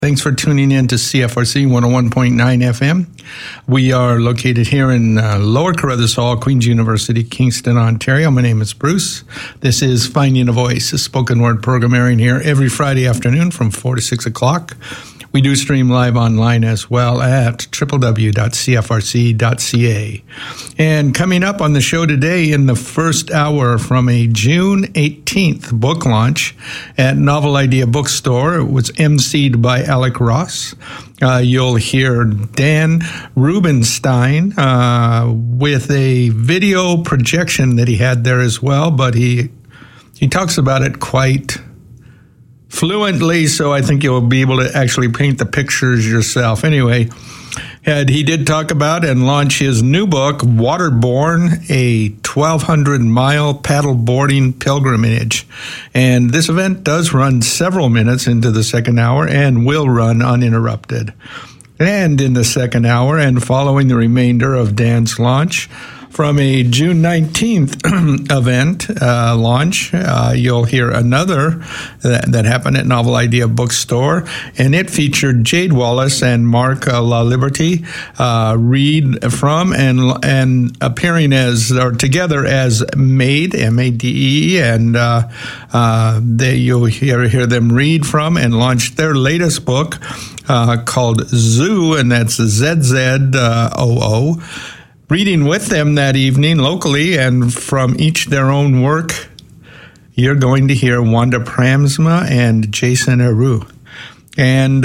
Thanks for tuning in to CFRC 101.9 FM. We are located here in Lower Carruthers Hall, Queen's University, Kingston, Ontario. My name is Bruce. This is Finding a Voice, a spoken word program airing here every Friday afternoon from 4 to 6 o'clock. We do stream live online as well at www.cfrc.ca. And coming up on the show today in the first hour from a June 18th book launch at Novel Idea Bookstore, it was emceed by Alec Ross. You'll hear Dan Rubenstein with a video projection that he had there as well, but he talks about it quite fluently, so I think you'll be able to actually paint the pictures yourself. Anyway, he did talk about and launch his new book, Waterborne, a 1,200-mile paddleboarding pilgrimage. And this event does run several minutes into the second hour and will run uninterrupted. And in the second hour, and following the remainder of Dan's launch, from a June 19th event launch, you'll hear another that happened at Novel Idea Bookstore, and it featured Jade Wallace and Mark LaLiberty read from and appearing as or together as MADE, M-A-D-E, and you'll hear them read from and launch their latest book called Zoo, and that's Z-Z-O-O. Reading with them that evening locally and from each their own work, you're going to hear Wanda Pramsma and Jason Aru. And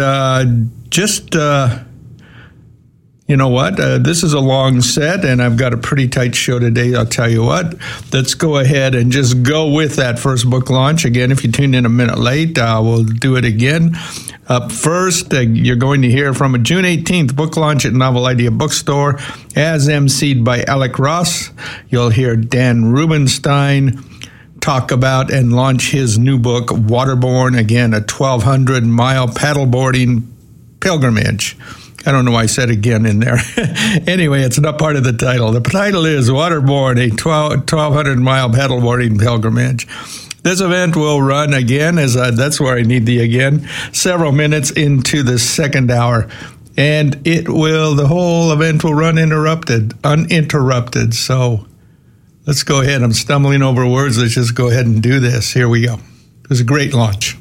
you know what? This is a long set, and I've got a pretty tight show today. I'll tell you what. Let's go ahead and just go with that first book launch. Again, if you tuned in a minute late, we'll do it again. Up first, you're going to hear from a June 18th book launch at Novel Idea Bookstore, as emceed by Alec Ross. You'll hear Dan Rubenstein talk about and launch his new book, Waterborne, again, a 1,200-mile paddleboarding pilgrimage. I don't know why I said again in there. Anyway, it's not part of the title. The title is Waterborne, a 1,200-mile paddleboarding pilgrimage. This event will run again, that's where I need the again, several minutes into the second hour. And the whole event will run uninterrupted. So let's go ahead. I'm stumbling over words. Let's just go ahead and do this. Here we go. It was a great launch.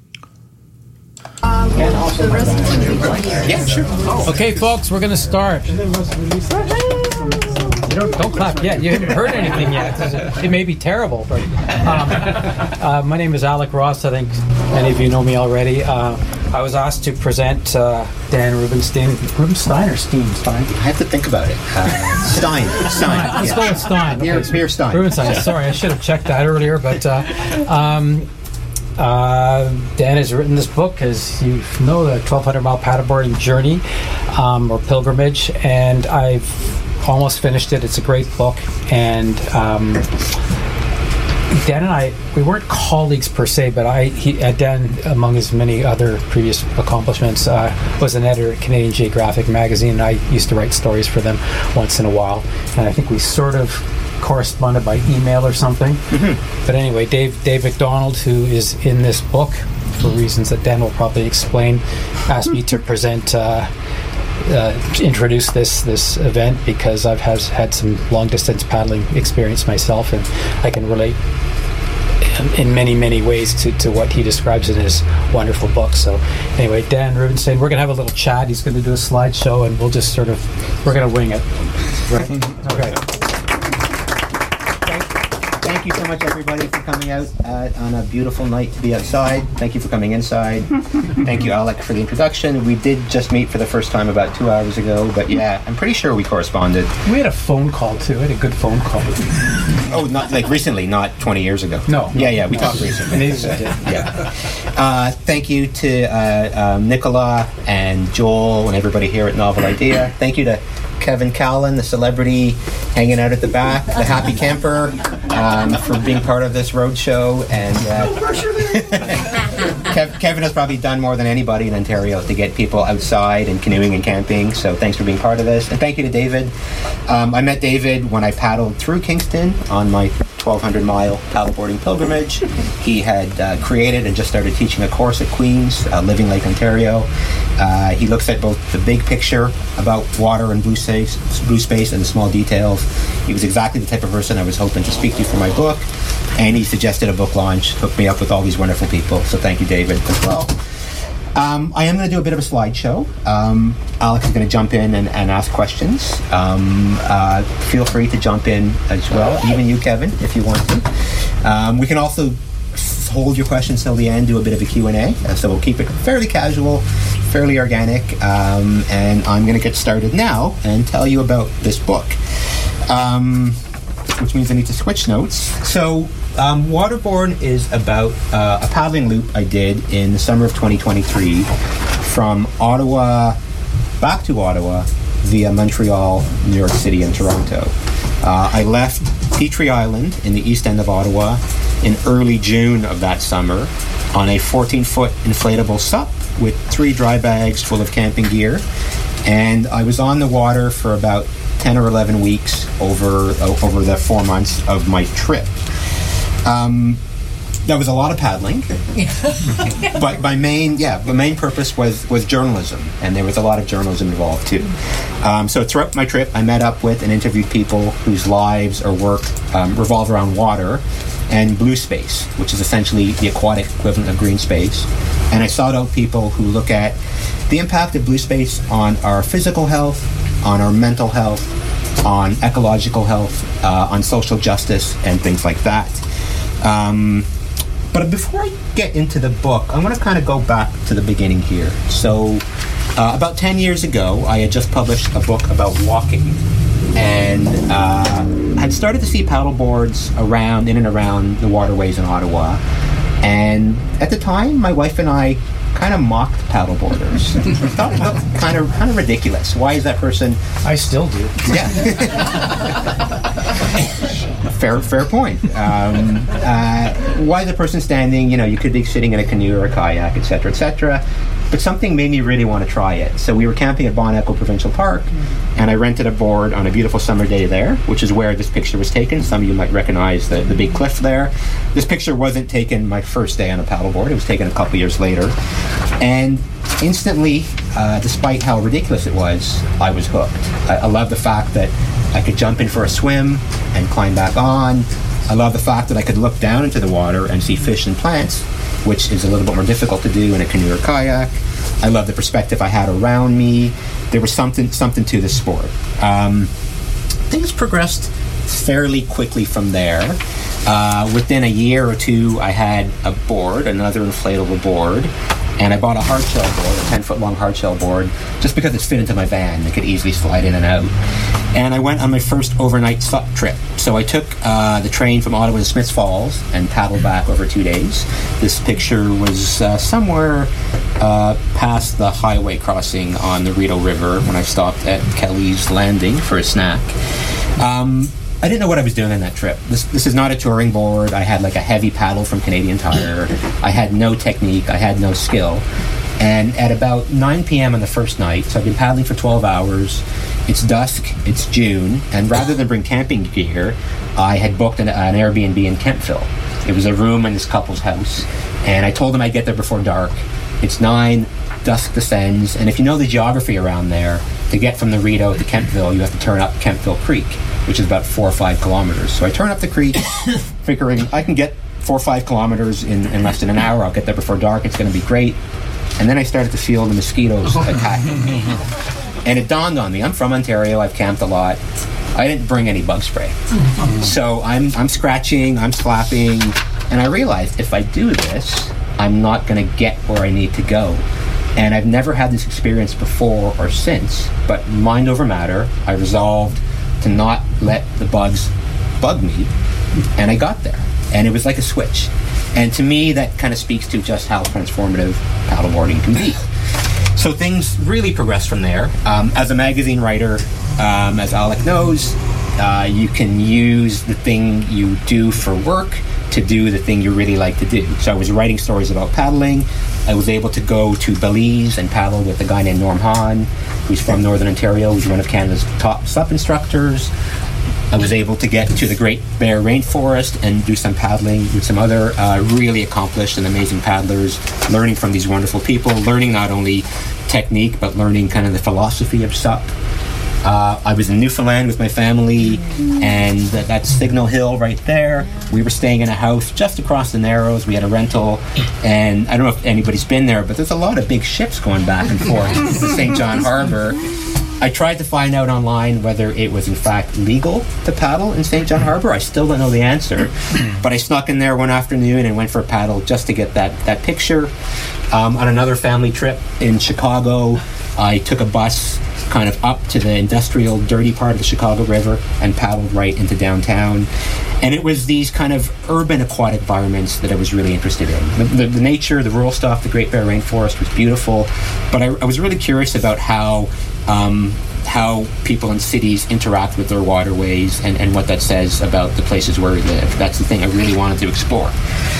Yeah, sure. Okay, folks, we're going to start. Don't clap yet. You haven't heard anything yet. It may be terrible. But, my name is Alec Ross. I think many of you know me already. I was asked to present Dan Rubenstein. Rubenstein or Stein? I have to think about it. Stein. Let's go with Stein. Okay. Beer Stein. Rubenstein. Sorry, I should have checked that earlier. But Dan has written this book, as you know, the 1,200-mile paddleboarding journey or pilgrimage, and I've almost finished it. It's a great book, and Dan and I, we weren't colleagues per se, but Dan, among his many other previous accomplishments, was an editor at Canadian Geographic magazine, and I used to write stories for them once in a while, and I think we sort of corresponded by email or something. Mm-hmm. But anyway, Dave McDonald, who is in this book, for reasons that Dan will probably explain, asked me to present introduce this event because I've had some long distance paddling experience myself, and I can relate in many ways to what he describes in his wonderful book. So anyway, Dan Rubenstein, we're going to have a little chat. He's going to do a slideshow, and we'll just we're going to wing it. Right? Okay. Thank you so much, everybody, for coming out on a beautiful night to be outside. Thank you for coming inside. Thank you, Alec, for the introduction. We did just meet for the first time about 2 hours ago, but yeah, I'm pretty sure we corresponded. We had a phone call, too. We had a good phone call. Oh, not like recently, not 20 years ago. No. Yeah, we talked recently. Yeah. Thank you to Nicola and Joel and everybody here at Novel Idea. Thank you to Kevin Callan, the celebrity hanging out at the back, the happy camper, for being part of this road show. And Kevin has probably done more than anybody in Ontario to get people outside and canoeing and camping. So thanks for being part of this. And thank you to David. I met David when I paddled through Kingston on my 1,200-mile paddleboarding pilgrimage. He had created and just started teaching a course at Queen's, Living Lake, Ontario. He looks at both the big picture about water and blue space and the small details. He was exactly the type of person I was hoping to speak to for my book, and he suggested a book launch, hooked me up with all these wonderful people. So thank you, David, as well. I am going to do a bit of a slideshow. Alex is going to jump in and ask questions. Feel free to jump in as well, even you, Kevin, if you want to. We can also hold your questions till the end, do a bit of a Q&A. So we'll keep it fairly casual, fairly organic. And I'm going to get started now and tell you about this book, which means I need to switch notes. So Waterborne is about a paddling loop I did in the summer of 2023 from Ottawa back to Ottawa via Montreal, New York City, and Toronto. I left Petrie Island in the east end of Ottawa in early June of that summer on a 14-foot inflatable SUP with 3 dry bags full of camping gear. And I was on the water for about 10 or 11 weeks over the 4 months of my trip. That was a lot of paddling, but my main purpose was journalism, and there was a lot of journalism involved too. So throughout my trip, I met up with and interviewed people whose lives or work revolve around water and blue space, which is essentially the aquatic equivalent of green space. And I sought out people who look at the impact of blue space on our physical health, on our mental health, on ecological health, on social justice, and things like that. But before I get into the book, I want to kind of go back to the beginning here. So about 10 years ago, I had just published a book about walking, and I had started to see paddleboards in and around the waterways in Ottawa. And at the time, my wife and I kind of mocked paddleboarders. I thought it looked kind of ridiculous. Why is that person... I still do. Yeah. Fair point. Why is the person standing? You could be sitting in a canoe or a kayak, etc., etc. But something made me really want to try it. So we were camping at Bon Echo Provincial Park, and I rented a board on a beautiful summer day there, which is where this picture was taken. Some of you might recognize the big cliff there. This picture wasn't taken my first day on a paddleboard. It was taken a couple years later. And instantly, despite how ridiculous it was, I was hooked. I love the fact that I could jump in for a swim and climb back on. I love the fact that I could look down into the water and see fish and plants, which is a little bit more difficult to do in a canoe or kayak. I love the perspective I had around me. There was something to the sport. Things progressed fairly quickly from there. Within a year or two, I had a board, another inflatable board, and I bought a hardshell board, a 10-foot-long hardshell board, just because it fit into my van. It could easily slide in and out. And I went on my first overnight SUP trip. So I took the train from Ottawa to Smiths Falls and paddled back over 2 days. This picture was somewhere past the highway crossing on the Rideau River when I stopped at Kelly's Landing for a snack. I didn't know what I was doing on that trip. This is not a touring board. I had like a heavy paddle from Canadian Tire. I had no technique. I had no skill. And at about 9 p.m. on the first night, so I've been paddling for 12 hours, it's dusk, it's June, and rather than bring camping gear, I had booked an Airbnb in Kemptville. It was a room in this couple's house, and I told them I'd get there before dark. It's 9, dusk descends, and if you know the geography around there, to get from the Rideau to Kemptville, you have to turn up Kemptville Creek, which is about 4 or 5 kilometers. So I turn up the creek, figuring I can get 4 or 5 kilometers in less than an hour. I'll get there before dark. It's going to be great. And then I started to feel the mosquitoes attacking me. And it dawned on me, I'm from Ontario, I've camped a lot. I didn't bring any bug spray. So I'm scratching, I'm slapping, and I realized if I do this, I'm not going to get where I need to go. And I've never had this experience before or since, but mind over matter, I resolved to not let the bugs bug me, and I got there. And it was like a switch. And to me, that kind of speaks to just how transformative paddleboarding can be. So things really progress from there. As a magazine writer, as Alec knows, you can use the thing you do for work to do the thing you really like to do. So I was writing stories about paddling. I was able to go to Belize and paddle with a guy named Norm Hahn, who's from Northern Ontario, who's one of Canada's top SUP instructors. I was able to get to the Great Bear Rainforest and do some paddling with some other really accomplished and amazing paddlers, learning from these wonderful people, learning not only technique, but learning kind of the philosophy of SUP. I was in Newfoundland with my family, and that's Signal Hill right there. We were staying in a house just across the Narrows. We had a rental, and I don't know if anybody's been there, but there's a lot of big ships going back and forth to St. John Harbor. I tried to find out online whether it was in fact legal to paddle in St. John Harbor. I still don't know the answer, but I snuck in there one afternoon and went for a paddle just to get that picture. On another family trip in Chicago, I took a bus kind of up to the industrial, dirty part of the Chicago River and paddled right into downtown. And it was these kind of urban aquatic environments that I was really interested in. The nature, the rural stuff, the Great Bear Rainforest was beautiful, but I was really curious about how people in cities interact with their waterways and what that says about the places where we live. That's the thing I really wanted to explore.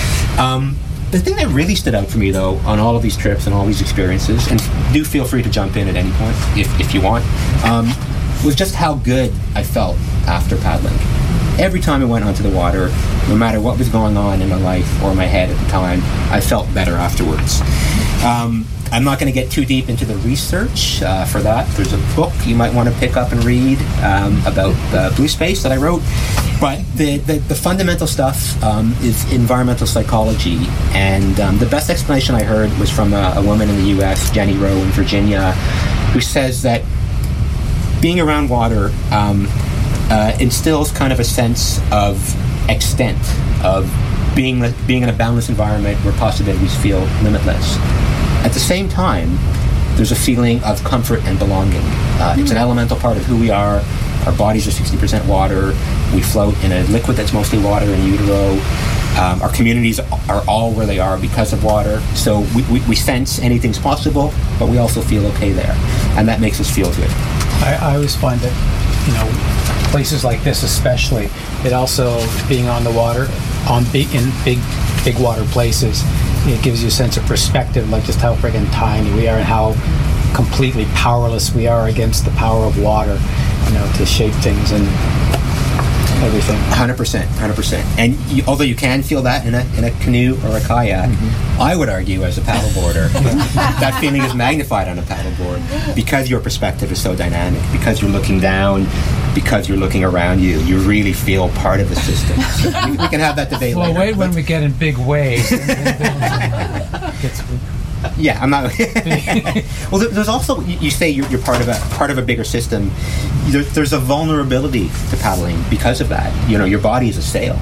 The thing that really stood out for me, though, on all of these trips and all these experiences, and do feel free to jump in at any point if you want, was just how good I felt after paddling. Every time I went onto the water, no matter what was going on in my life or my head at the time, I felt better afterwards. I'm not going to get too deep into the research for that. There's a book you might want to pick up and read about Blue Space that I wrote. But the fundamental stuff is environmental psychology. And the best explanation I heard was from a woman in the U.S., Jenny Rowe in Virginia, who says that being around water instills kind of a sense of extent, of being in a boundless environment where possibilities feel limitless. At the same time, there's a feeling of comfort and belonging. It's an elemental part of who we are. Our bodies are 60% water. We float in a liquid that's mostly water in utero. Our communities are all where they are because of water. So we sense anything's possible, but we also feel okay there. And that makes us feel good. I always find that, places like this especially, it also, being on the water, in big water places, it gives you a sense of perspective, like just how friggin' tiny we are and how completely powerless we are against the power of water, to shape things and everything. 100%. And although you can feel that in a canoe or a kayak, I would argue as a paddleboarder, that feeling is magnified on a paddleboard because your perspective is so dynamic, because you're looking down, because you're looking around you. You really feel part of the system. So we can have that debate later. Well, wait when we get in big waves. Yeah, I'm not. Well, there's also, you say you're part of a bigger system. There's a vulnerability to paddling because of that. Your body is a sail,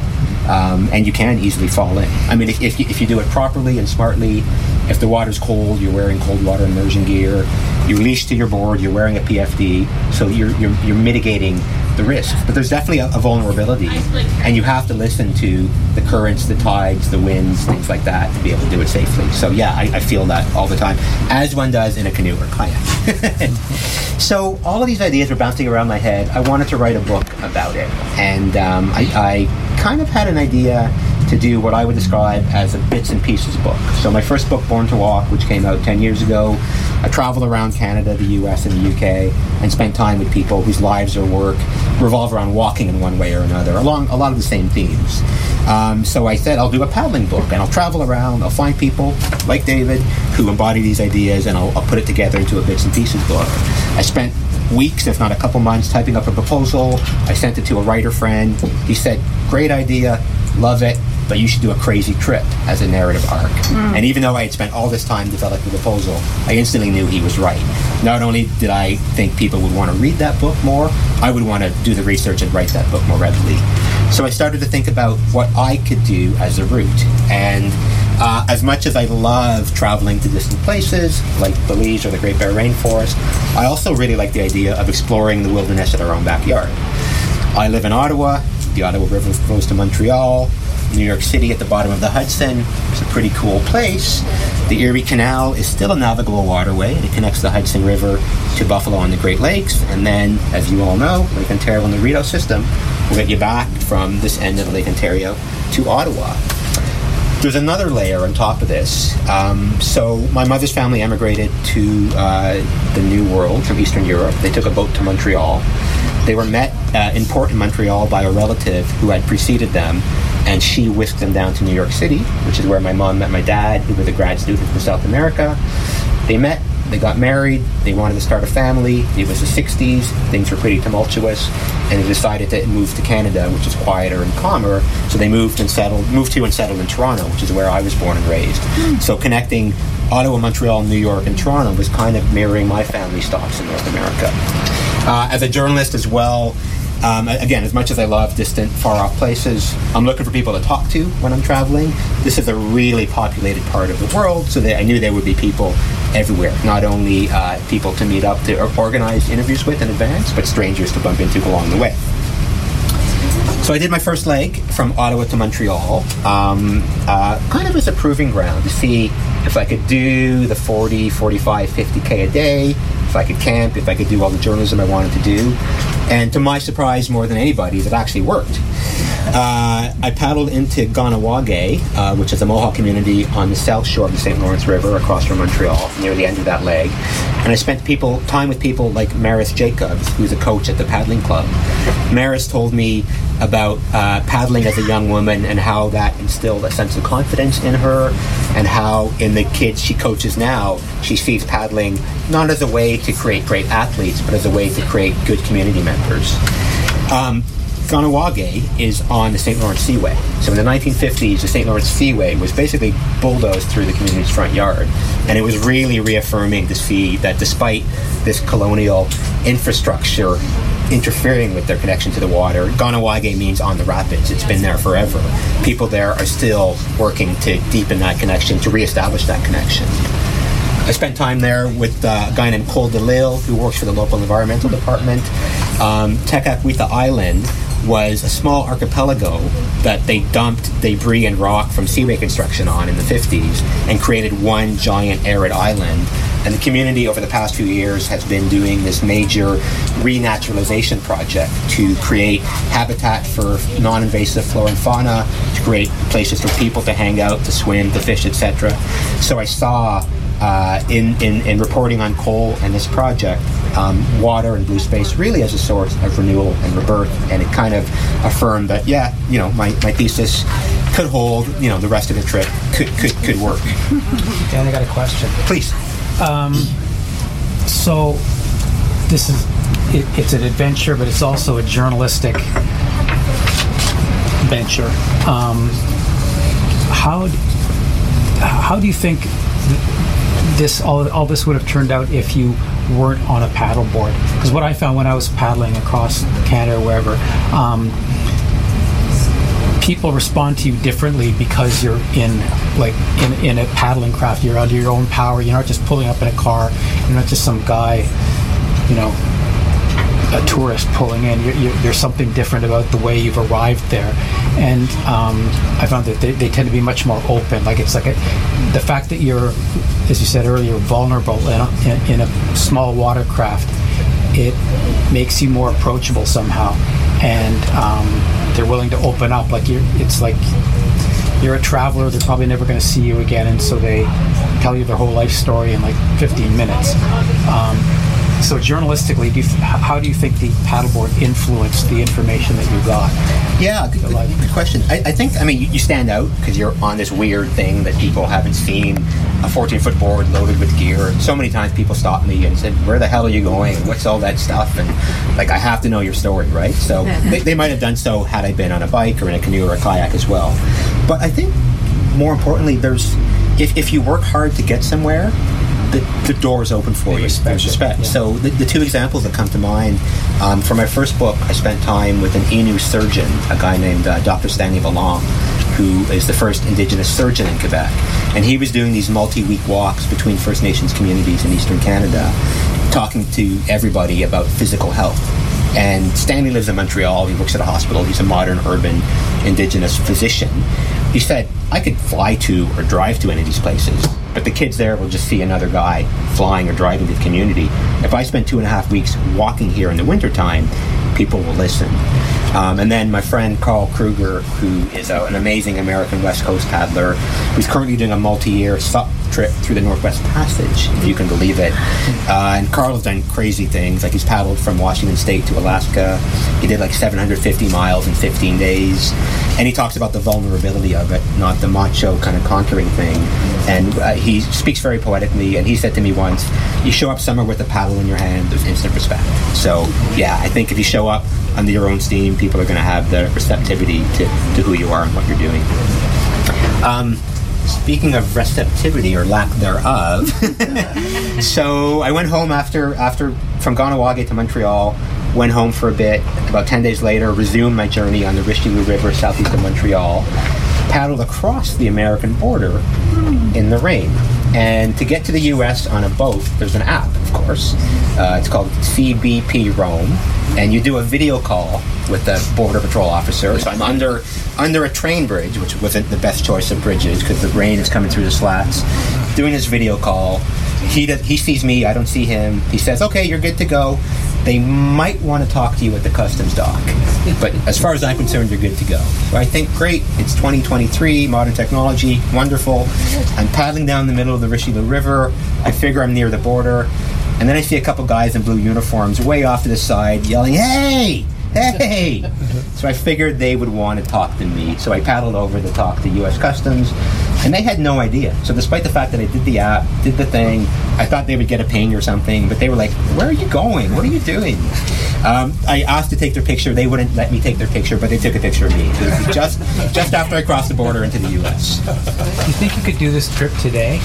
and you can easily fall in. I mean, if you do it properly and smartly, if the water's cold, you're wearing cold water immersion gear. You're leashed to your board. You're wearing a PFD, so you're mitigating the risk. But there's definitely a vulnerability, and you have to listen to the currents, the tides, the winds, things like that to be able to do it safely. So yeah, I feel that all the time, as one does in a canoe or kayak. So all of these ideas were bouncing around my head. I wanted to write a book about it, and I kind of had an idea to do what I would describe as a bits and pieces book. So my first book, Born to Walk, which came out 10 years ago, I traveled around Canada, the US, and the UK, and spent time with people whose lives or work revolve around walking in one way or another, along a lot of the same themes. So I said, I'll do a paddling book, and I'll travel around, I'll find people like David who embody these ideas, and I'll put it together into a bits and pieces book. I spent weeks, if not a couple months, typing up a proposal. I sent it to a writer friend. He said, great idea, love it, but you should do a crazy trip as a narrative arc. And even though I had spent all this time developing the proposal, I instantly knew he was right. Not only did I think people would want to read that book more, I would want to do the research and write that book more readily. So I started to think about what I could do as a route. And as much as I love traveling to distant places, like Belize or the Great Bear Rainforest, I also really like the idea of exploring the wilderness in our own backyard. I live in Ottawa. The Ottawa River flows to Montreal. New York City at the bottom of the Hudson is a pretty cool place. The Erie Canal is still a navigable waterway. It connects the Hudson River to Buffalo and the Great Lakes. And then, as you all know, Lake Ontario and the Rideau system will get you back from this end of Lake Ontario to Ottawa. There's another layer on top of this. So my mother's family emigrated to the New World from Eastern Europe. They took a boat to Montreal. They were met in Port in Montreal by a relative who had preceded them, and she whisked them down to New York City, which is where my mom met my dad, who was a grad student from South America. They met, they got married, they wanted to start a family. It was the 60s, things were pretty tumultuous, and they decided to move to Canada, which is quieter and calmer. So they moved to and settled in Toronto, which is where I was born and raised. So connecting Ottawa, Montreal, New York, and Toronto was kind of mirroring my family stops in North America. As a journalist as well, again, as much as I love distant, far-off places, I'm looking for people to talk to when I'm traveling. This is a really populated part of the world, so I knew there would be people everywhere, not only people to meet up to organize interviews with in advance, but strangers to bump into along the way. So I did my first leg from Ottawa to Montreal, kind of as a proving ground to see if I could do the 40, 45, 50K a day, if I could camp, if I could do all the journalism I wanted to do. And to my surprise, more than anybody's, it actually worked. I paddled into Ganawage, which is a Mohawk community on the south shore of the St. Lawrence River across from Montreal, near the end of that leg. And I spent time with people like Maris Jacobs, who's a coach at the paddling club. Maris told me about paddling as a young woman and how that instilled a sense of confidence in her, and how in the kids she coaches now, she sees paddling not as a way to create great athletes, but as a way to create good community members. Ganawage is on the St. Lawrence Seaway. So in the 1950s, the St. Lawrence Seaway was basically bulldozed through the community's front yard. And it was really reaffirming to see that despite this colonial infrastructure interfering with their connection to the water, Ganawage means on the rapids. It's been there forever. People there are still working to deepen that connection, to reestablish that connection. I spent time there with a guy named Cole DeLille, who works for the local environmental department. Tekakwitha Island was a small archipelago that they dumped debris and rock from seaway construction on in the 50s and created one giant arid island. And the community over the past few years has been doing this major renaturalization project to create habitat for non-invasive flora and fauna, to create places for people to hang out, to swim, to fish, etc. So I saw in reporting on Cole and this project, water and blue space really as a source of renewal and rebirth, and it kind of affirmed that, my thesis could hold, the rest of the trip could work. Dan, I got a question. Please. So this is, it's an adventure, but it's also a journalistic venture. How do you think all this would have turned out if you weren't on a paddleboard? Because what I found when I was paddling across Canada or wherever, people respond to you differently because you're in a paddling craft. You're under your own power. You're not just pulling up in a car. You're not just some guy, a tourist pulling in. There's something different about the way you've arrived there. And I found that they tend to be much more open. The fact that you're, as you said earlier, vulnerable in a small watercraft, it makes you more approachable somehow. And they're willing to open up. It's like you're a traveler. They're probably never going to see you again, and so they tell you their whole life story in 15 minutes. So journalistically, how do you think the paddleboard influenced the information that you got? Yeah, good question. I think, you stand out because you're on this weird thing that people haven't seen, a 14-foot board loaded with gear. So many times people stop me and said, where the hell are you going? What's all that stuff? And I have to know your story, right? So they might have done so had I been on a bike or in a canoe or a kayak as well. But I think more importantly, if you work hard to get somewhere, the doors open for you. There's respect. Yeah. So the two examples that come to mind, for my first book, I spent time with an Innu surgeon, a guy named Dr. Stanley Vallon, who is the first Indigenous surgeon in Quebec. And he was doing these multi-week walks between First Nations communities in Eastern Canada, talking to everybody about physical health. And Stanley lives in Montreal. He works at a hospital. He's a modern, urban, Indigenous physician. He said, I could fly to or drive to any of these places, but the kids there will just see another guy flying or driving to the community. If I spend 2.5 weeks walking here in the wintertime, people will listen. And then my friend Carl Kruger, who is an amazing American West Coast paddler, who's currently doing a multi-year SUP trip through the Northwest Passage, if you can believe it. And Carl's done crazy things, like he's paddled from Washington State to Alaska. He did like 750 miles in 15 days. And he talks about the vulnerability of it, not the macho kind of conquering thing. And he speaks very poetically, and he said to me once, you show up somewhere with a paddle in your hand, there's instant respect. So, yeah, I think if you show up under your own steam, people are going to have the receptivity to who you are and what you're doing. Speaking of receptivity or lack thereof, so I went home after from Kahnawake to Montreal, went home for a bit. About 10 days later, resumed my journey on the Richelieu River southeast of Montreal, paddled across the American border in the rain. And to get to the U.S. on a boat, there's an app, of course. It's called CBP Roam, and you do a video call with the Border Patrol officer. So I'm under a train bridge, which wasn't the best choice of bridges because the rain is coming through the slats, doing this video call. He sees me, I don't see him. He says, okay, you're good to go. They might want to talk to you at the customs dock, but as far as I'm concerned, you're good to go. So I think, great, it's 2023, modern technology, wonderful. I'm paddling down the middle of the Richelieu River. I figure I'm near the border, and then I see a couple guys in blue uniforms way off to the side yelling, hey! Hey! So I figured they would want to talk to me. So I paddled over to talk to U.S. Customs, and they had no idea. So despite the fact that I did the app, did the thing, I thought they would get a ping or something, but they were like, where are you going? What are you doing? I asked to take their picture. They wouldn't let me take their picture, but they took a picture of me. It was just after I crossed the border into the U.S. Do you think you could do this trip today?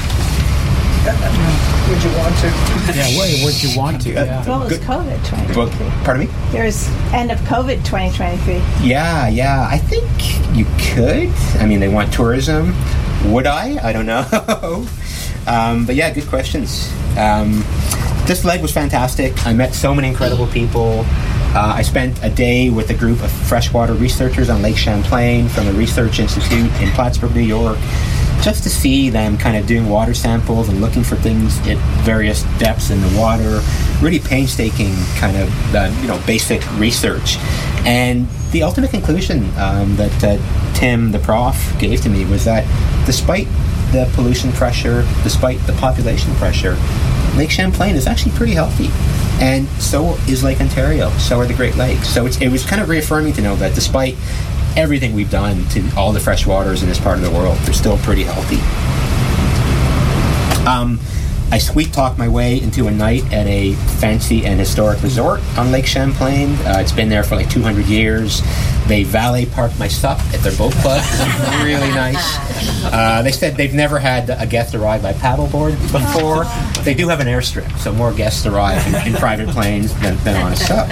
Would you want to? Yeah, would you want to? Yeah. Well, it was COVID 2023. Pardon me? There's end of COVID 2023. Yeah. I think you could. I mean, they want tourism. Would I? I don't know. But yeah, good questions. This leg was fantastic. I met so many incredible people. I spent a day with a group of freshwater researchers on Lake Champlain from the Research Institute in Plattsburgh, New York, just to see them kind of doing water samples and looking for things at various depths in the water. Really painstaking kind of basic research. And the ultimate conclusion that Tim, the prof, gave to me was that despite the pollution pressure, despite the population pressure, Lake Champlain is actually pretty healthy. And so is Lake Ontario, so are the Great Lakes. So it was kind of reaffirming to know that despite everything we've done to all the fresh waters in this part of the world, they're still pretty healthy. I sweet-talked my way into a night at a fancy and historic resort on Lake Champlain. It's been there for like 200 years. They valet parked my SUP at their boat club. Really nice. They said they've never had a guest arrive by paddleboard before. They do have an airstrip, so more guests arrive in private planes than on a SUP.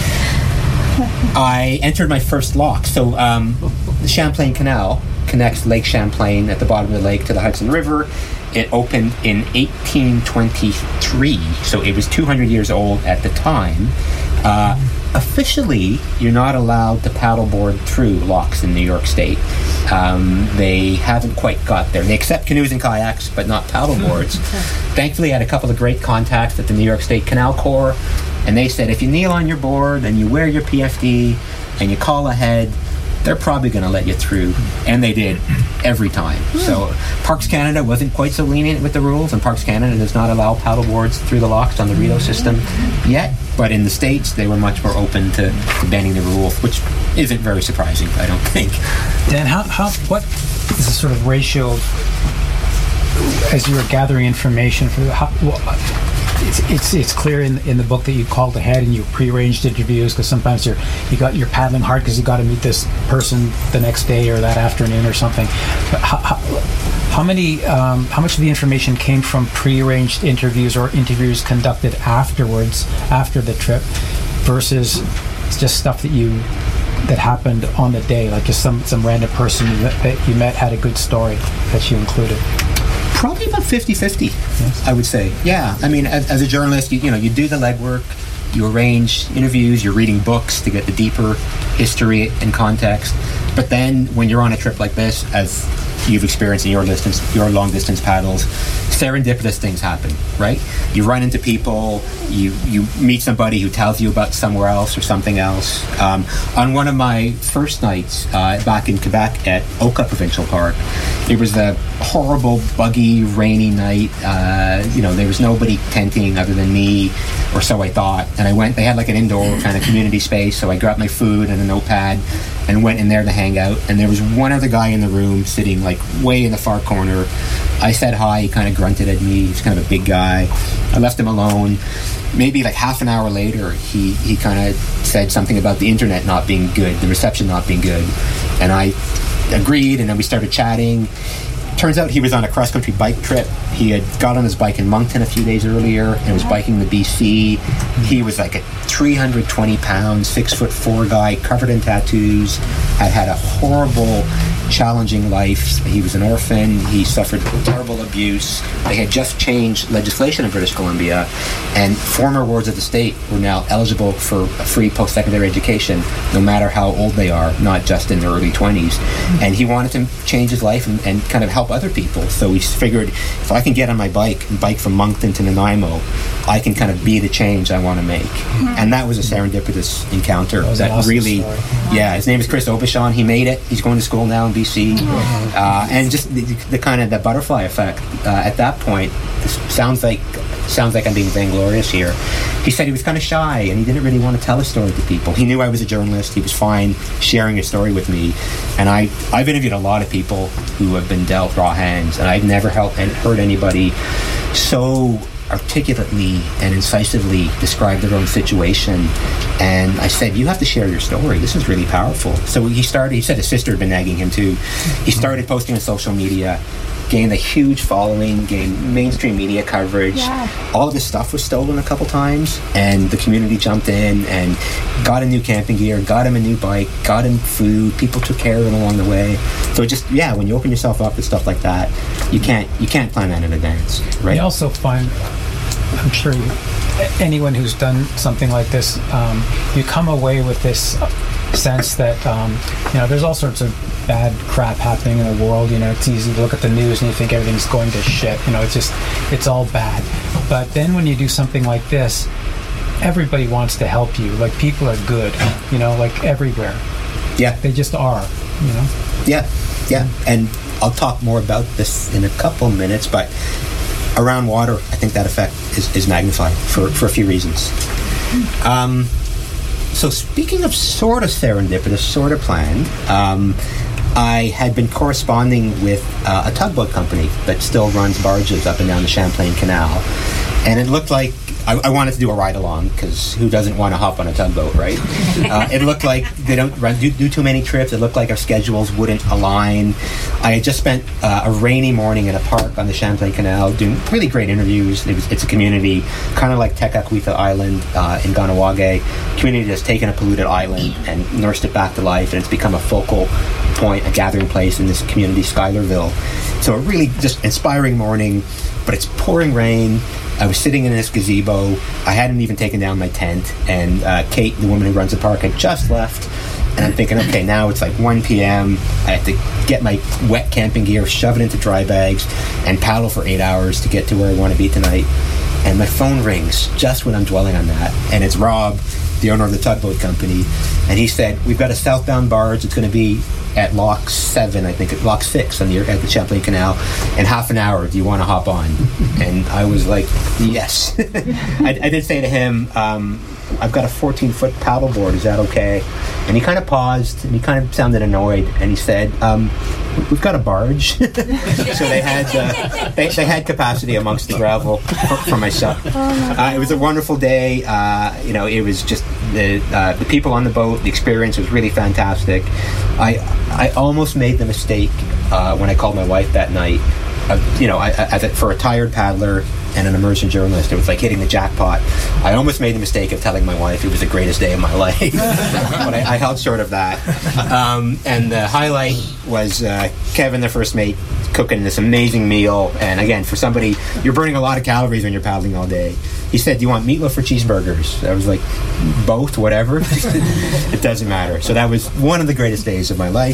I entered my first lock. So the Champlain Canal connects Lake Champlain at the bottom of the lake to the Hudson River. It opened in 1823, so it was 200 years old at the time. Officially, you're not allowed to paddleboard through locks in New York State. They haven't quite got there. They accept canoes and kayaks, but not paddleboards. Thankfully, I had a couple of great contacts at the New York State Canal Corps, and they said, if you kneel on your board and you wear your PFD and you call ahead, they're probably going to let you through. And they did, every time. So Parks Canada wasn't quite so lenient with the rules, and Parks Canada does not allow paddleboards through the locks on the Rideau system yet. But in the States, they were much more open to bending the rules, which isn't very surprising, I don't think. Dan, what is the sort of ratio of, as you were gathering information for it's clear in the book that you called ahead and you prearranged interviews, because sometimes you're paddling hard because you got to meet this person the next day or that afternoon or something. But how much of the information came from prearranged interviews or interviews conducted afterwards, after the trip, versus just stuff that happened on the day, like just some random person that you met had a good story that you included? Probably about 50-50, yes. I would say. Yeah, I mean, as a journalist, you do the legwork, you arrange interviews, you're reading books to get the deeper history and context. But then when you're on a trip like this, as you've experienced in your long distance paddles, serendipitous things happen, right? You run into people, you meet somebody who tells you about somewhere else or something else. On one of my first nights back in Quebec at Oka Provincial Park, it was a horrible, buggy, rainy night. There was nobody tenting other than me, or so I thought. And I went, they had like an indoor kind of community space, so I grabbed my food and a notepad and went in there to hang out. And there was one other guy in the room sitting like way in the far corner. I said hi, he kind of grunted at me. He's kind of a big guy. I left him alone. Maybe like half an hour later, he kind of said something about the internet not being good, the reception not being good. And I agreed, and then we started chatting. Turns out he was on a cross-country bike trip. He had got on his bike in Moncton a few days earlier and was biking the BC. He was like a 320-pound, 6'4" guy, covered in tattoos, had a horrible, challenging life. He was an orphan. He suffered terrible abuse. They had just changed legislation in British Columbia, and former wards of the state were now eligible for a free post-secondary education, no matter how old they are, not just in their early 20s. And he wanted to change his life and kind of help other people. So he figured, if I can get on my bike and bike from Moncton to Nanaimo, I can kind of be the change I want to make. And that was a serendipitous encounter. That awesome really, story. Yeah, his name is Chris Aubuchon. He made it. He's going to school now in BC. And just the kind of the butterfly effect. At that point, this sounds like I'm being vainglorious here. He said he was kind of shy and he didn't really want to tell his story to people. He knew I was a journalist. He was fine sharing his story with me. And I've interviewed a lot of people who have been dealt raw hands, and I've never heard anybody so articulately and incisively describe their own situation. And I said, you have to share your story. This is really powerful. So he said his sister had been nagging him too. He started posting on social media, gained a huge following, gained mainstream media coverage. Yeah. All of his stuff was stolen a couple times, and the community jumped in and got him new camping gear, got him a new bike, got him food. People took care of him along the way. So when you open yourself up to stuff like that, you can't plan that in advance, right? You also find, I'm sure anyone who's done something like this, you come away with this sense that there's all sorts of bad crap happening in the world. It's easy to look at the news and you think everything's going to shit. It's all bad. But then when you do something like this, everybody wants to help you. Like, people are good, like everywhere. Yeah. They just are, Yeah. And I'll talk more about this in a couple minutes, but around water, I think that effect is magnified for a few reasons. So speaking of sort of serendipitous, sort of planned, I had been corresponding with a tugboat company that still runs barges up and down the Champlain Canal. And it looked like I wanted to do a ride-along, because who doesn't want to hop on a tugboat, right? It looked like they don't do too many trips. It looked like our schedules wouldn't align. I had just spent a rainy morning in a park on the Champlain Canal doing really great interviews. It's a community, kind of like Tekakwitha Island in Ganawage. Community that's taken a polluted island and nursed it back to life, and it's become a focal point, a gathering place in this community, Schuylerville. So a really just inspiring morning, but it's pouring rain. I was sitting in this gazebo. I hadn't even taken down my tent, and Kate, the woman who runs the park, had just left. And I'm thinking, okay, now it's like 1 p.m. I have to get my wet camping gear, shove it into dry bags, and paddle for 8 hours to get to where I want to be tonight. And my phone rings just when I'm dwelling on that, and it's Rob, the owner of the tugboat company, and he said, we've got a southbound barge. It's going to be at Lock 7, I think, at Lock 6 at the Champlain Canal, in half an hour. Do you want to hop on? And I was like, yes. I did say to him, I've got a 14-foot paddleboard. Is that okay? And he kind of paused, and he kind of sounded annoyed, and he said, we've got a barge. So they had capacity amongst the gravel for myself. It was a wonderful day. It was just the people on the boat. The experience was really fantastic. I almost made the mistake when I called my wife that night. For a tired paddler, and an immersion journalist. It was like hitting the jackpot. I almost made the mistake of telling my wife it was the greatest day of my life, but I held short of that. And the highlight was Kevin, the first mate, cooking this amazing meal. And again, for somebody, you're burning a lot of calories when you're paddling all day. He said, "Do you want meatloaf or cheeseburgers?" I was like, "Both, whatever." It doesn't matter. So that was one of the greatest days of my life.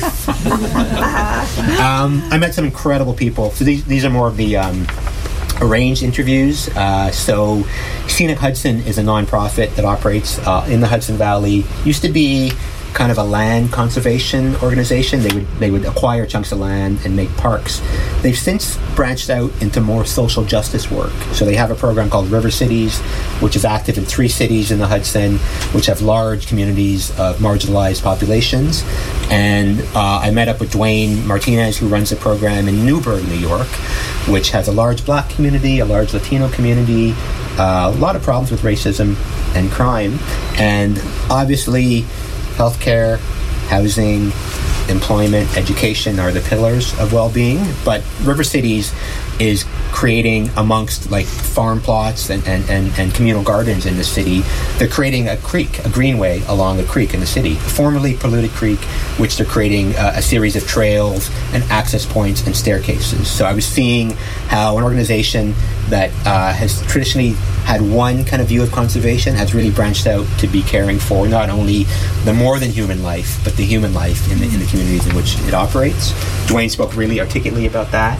I met some incredible people. So these are more of the arranged interviews. So Scenic Hudson is a nonprofit that operates in the Hudson Valley. Used to be kind of a land conservation organization. They would acquire chunks of land and make parks. They've since branched out into more social justice work. So they have a program called River Cities, which is active in 3 cities in the Hudson, which have large communities of marginalized populations. And I met up with Dwayne Martinez, who runs a program in Newburgh, New York, which has a large black community, a large Latino community, a lot of problems with racism and crime. And obviously, healthcare, housing, employment, education are the pillars of well-being, but River Cities is creating, amongst like farm plots and communal gardens in the city, they're creating a creek, a greenway along a creek in the city, a formerly polluted creek, which they're creating a series of trails and access points and staircases. So I was seeing how an organization that has traditionally had one kind of view of conservation has really branched out to be caring for not only the more than human life, but the human life in the communities in which it operates. Dwayne spoke really articulately about that.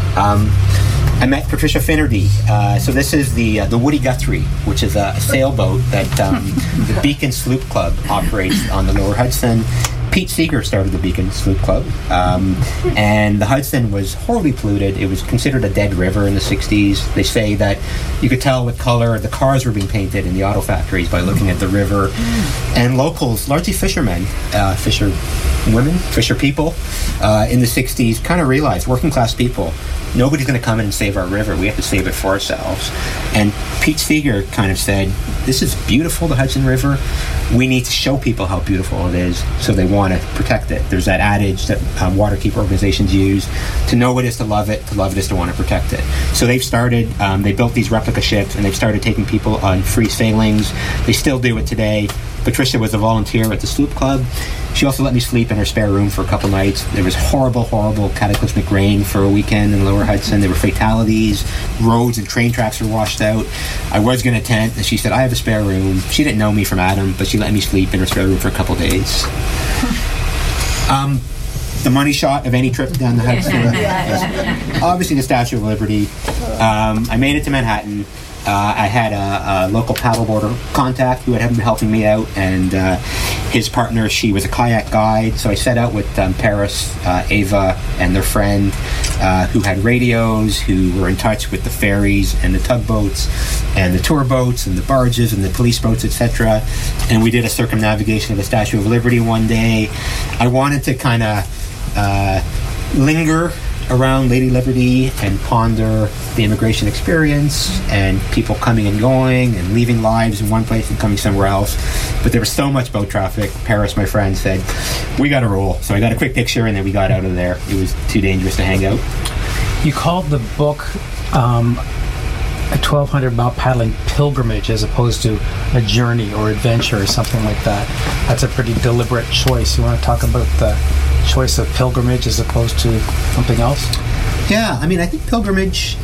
I met Patricia Finnerty. So this is the Woody Guthrie, which is a sailboat that the Beacon Sloop Club operates on the Lower Hudson. Pete Seeger started the Beacon Sloop Club, and the Hudson was horribly polluted. It was considered a dead river in the 60s. They say that you could tell what color the cars were being painted in the auto factories by looking at the river. And locals, largely fishermen, fisher people, in the 60s kind of realized, working class people, nobody's going to come in and save our river. We have to save it for ourselves. And Pete Seeger kind of said, this is beautiful, the Hudson River. We need to show people how beautiful it is, so they want to protect it. There's that adage that waterkeeper organizations use: to know it is to love it is to want to protect it. So they've started, they built these replica ships, and they've started taking people on free sailings. They still do it today. Patricia was a volunteer at the Sloop Club. She also let me sleep in her spare room for a couple nights. There was horrible cataclysmic rain for a weekend in Lower Hudson. There were fatalities. Roads and train tracks were washed out. I was going to tent, and she said, I have a spare room. She didn't know me from Adam, but she let me sleep in her spare room for a couple days. The money shot of any trip down the Hudson. Obviously the Statue of Liberty. I made it to Manhattan. I had a local paddleboarder contact who had been helping me out, and his partner, she was a kayak guide. So I set out with Paris, Ava, and their friend who had radios, who were in touch with the ferries and the tugboats and the tour boats and the barges and the police boats, etc. And we did a circumnavigation of the Statue of Liberty one day. I wanted to kind of linger around Lady Liberty and ponder the immigration experience and people coming and going and leaving lives in one place and coming somewhere else. But there was so much boat traffic. Paris, my friend, said, we got to roll. So I got a quick picture and then we got out of there. It was too dangerous to hang out. You called the book a 1,200-mile paddling pilgrimage as opposed to a journey or adventure or something like that. That's a pretty deliberate choice. You want to talk about the choice of pilgrimage as opposed to something else? Yeah, I mean, I think pilgrimage,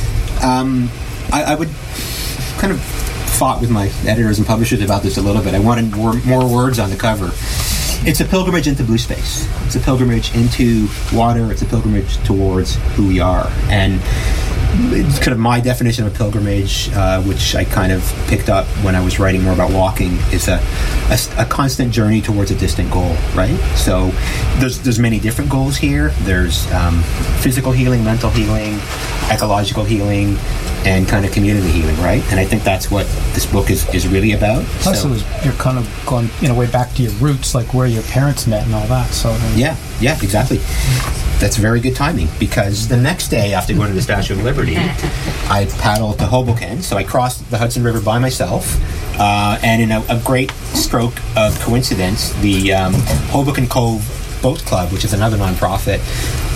I would kind of fought with my editors and publishers about this a little bit. I wanted more words on the cover. It's a pilgrimage into blue space. It's a pilgrimage into water. It's a pilgrimage towards who we are. And it's kind of my definition of a pilgrimage, which I kind of picked up when I was writing more about walking, is a constant journey towards a distant goal, right? So there's many different goals here. There's physical healing, mental healing, ecological healing, and kind of community healing, right? And I think that's what this book is really about. Plus, so, you're kind of going in a way back to your roots, like where your parents met and all that. So yeah, exactly. That's very good timing, because the next day after going to the Statue of Liberty, I paddled to Hoboken. So I crossed the Hudson River by myself, and in a great stroke of coincidence, the Hoboken Cove Boat Club, which is another nonprofit,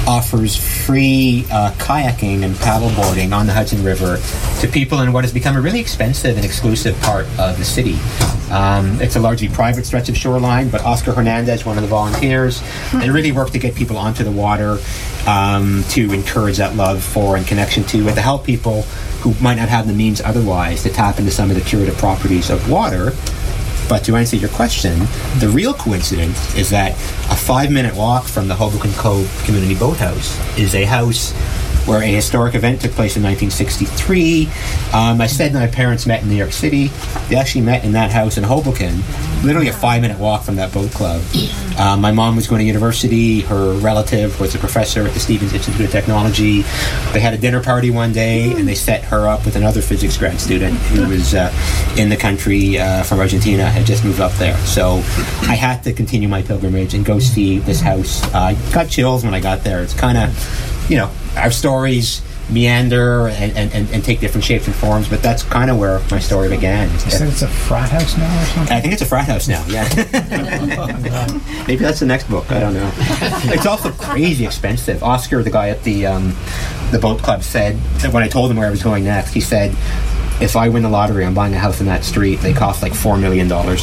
offers free kayaking and paddleboarding on the Hudson River to people in what has become a really expensive and exclusive part of the city. It's a largely private stretch of shoreline, but Oscar Hernandez, one of the volunteers, they really work to get people onto the water, to encourage that love for and connection to, and to help people who might not have the means otherwise to tap into some of the curative properties of water. But to answer your question, the real coincidence is that a 5-minute walk from the Hoboken Cove Community Boathouse is a house where a historic event took place in 1963. I said my parents met in New York City. They actually met in that house in Hoboken, literally a 5-minute walk from that boat club. My mom was going to university. Her relative was a professor at the Stevens Institute of Technology. They had a dinner party one day, and they set her up with another physics grad student who was in the country from Argentina, had just moved up there. So I had to continue my pilgrimage and go see this house. I got chills when I got there. It's kind of, our stories meander and take different shapes and forms, but that's kind of where my story began. You said it's a frat house now or something? I think it's a frat house now, yeah. Maybe that's the next book, I don't know. It's also crazy expensive. Oscar, the guy at the boat club, said that when I told him where I was going next, he said, if I win the lottery, I'm buying a house in that street. They cost like $4 million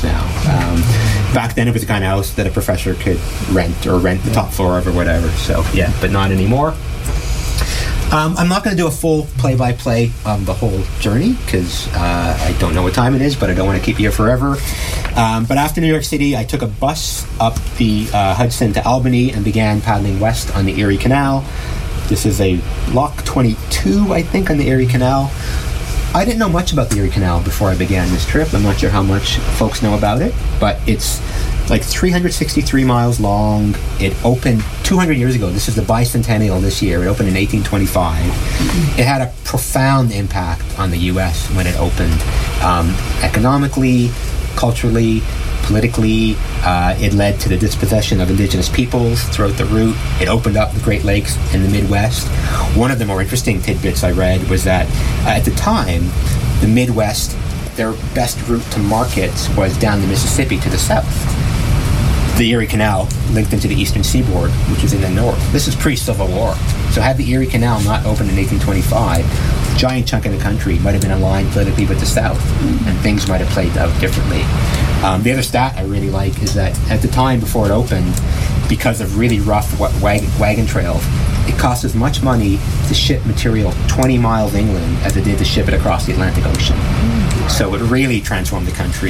now. Back then, it was the kind of house that a professor could rent the top floor of or whatever. So, yeah, but not anymore. I'm not going to do a full play-by-play of the whole journey because I don't know what time it is, but I don't want to keep you here forever. But after New York City, I took a bus up the Hudson to Albany and began paddling west on the Erie Canal. This is a Lock 22, I think, on the Erie Canal. I didn't know much about the Erie Canal before I began this trip. I'm not sure how much folks know about it, but it's like 363 miles long. It opened 200 years ago. This is the bicentennial this year. It opened in 1825. It had a profound impact on the U.S. when it opened. Economically, culturally, politically, it led to the dispossession of indigenous peoples throughout the route. It opened up the Great Lakes in the Midwest. One of the more interesting tidbits I read was that at the time, the Midwest, their best route to markets was down the Mississippi to the south. The Erie Canal linked into the eastern seaboard, which is in the north. This is pre-Civil War. So had the Erie Canal not opened in 1825, a giant chunk of the country might have been aligned politically with the south, and things might have played out differently. The other stat I really like is that at the time before it opened, because of really rough wagon trails, it cost as much money to ship material 20 miles inland as it did to ship it across the Atlantic Ocean. So it really transformed the country.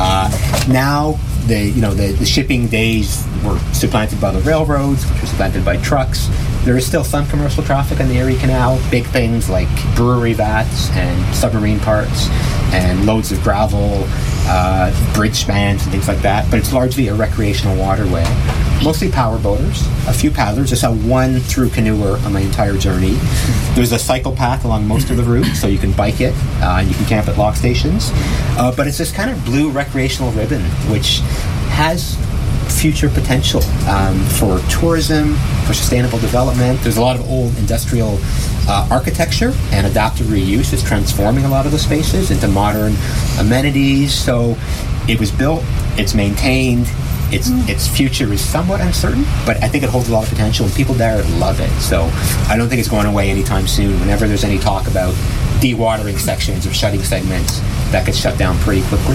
Now, the shipping days were supplanted by the railroads, which were supplanted by trucks. There is still some commercial traffic on the Erie Canal, big things like brewery vats and submarine parts and loads of gravel, bridge spans and things like that, but it's largely a recreational waterway. Mostly power boaters, a few paddlers. I saw one through canoer on my entire journey. There's a cycle path along most of the route, so you can bike it, and you can camp at lock stations. But it's this kind of blue recreational ribbon, which has future potential for tourism, for sustainable development. There's a lot of old industrial architecture, and adaptive reuse is transforming a lot of the spaces into modern amenities. So it was built, it's maintained, its future is somewhat uncertain, but I think it holds a lot of potential, and people there love it. So I don't think it's going away anytime soon. Whenever there's any talk about dewatering sections or shutting segments, that gets shut down pretty quickly.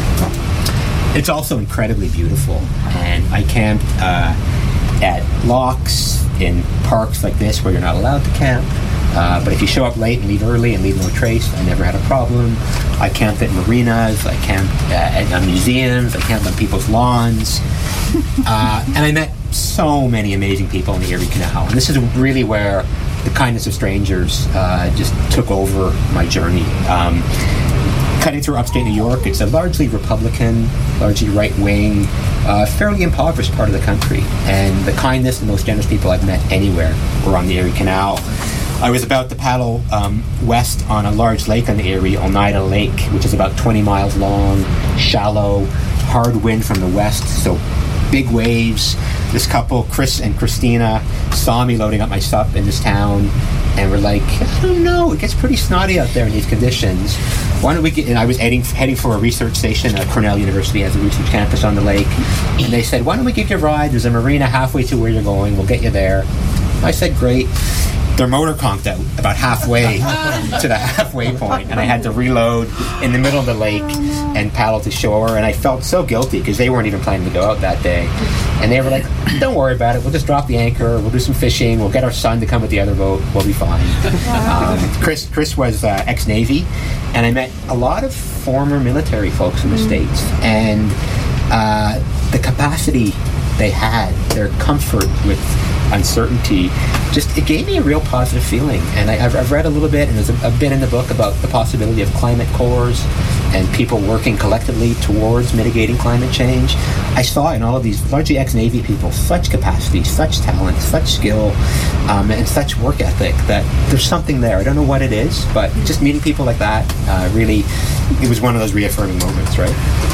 It's also incredibly beautiful, and I camped at locks in parks like this where you're not allowed to camp. But if you show up late and leave early and leave no trace, I never had a problem. I camped at marinas, I camped at museums, I camped on people's lawns. And I met so many amazing people in the Erie Canal. And this is really where the kindness of strangers just took over my journey. Cutting through upstate New York, it's a largely Republican, largely right-wing, fairly impoverished part of the country. And the kindness and most generous people I've met anywhere were on the Erie Canal. I was about to paddle west on a large lake on the Erie, Oneida Lake, which is about 20 miles long, shallow, hard wind from the west, so big waves. This couple, Chris and Christina, saw me loading up my sup in this town, and were like, I don't know, it gets pretty snotty out there in these conditions. Why don't we get, and I was heading for a research station. Cornell University has a research campus on the lake. And they said, why don't we give you a ride? There's a marina halfway to where you're going. We'll get you there. I said, great. Their motor conked out about halfway to the halfway point, and I had to reload in the middle of the lake and paddle to shore, and I felt so guilty because they weren't even planning to go out that day. And they were like, don't worry about it, we'll just drop the anchor, we'll do some fishing, we'll get our son to come with the other boat, we'll be fine. Chris was ex-Navy, and I met a lot of former military folks in the States, and the capacity they had, their comfort with uncertainty, just it gave me a real positive feeling. And I've read a little bit, and there's a bit in the book about the possibility of climate cores and people working collectively towards mitigating climate change. I saw in all of these largely ex-Navy people such capacity, such talent, such skill, and such work ethic that there's something there. I don't know what it is, but just meeting people like that, really, it was one of those reaffirming moments, right?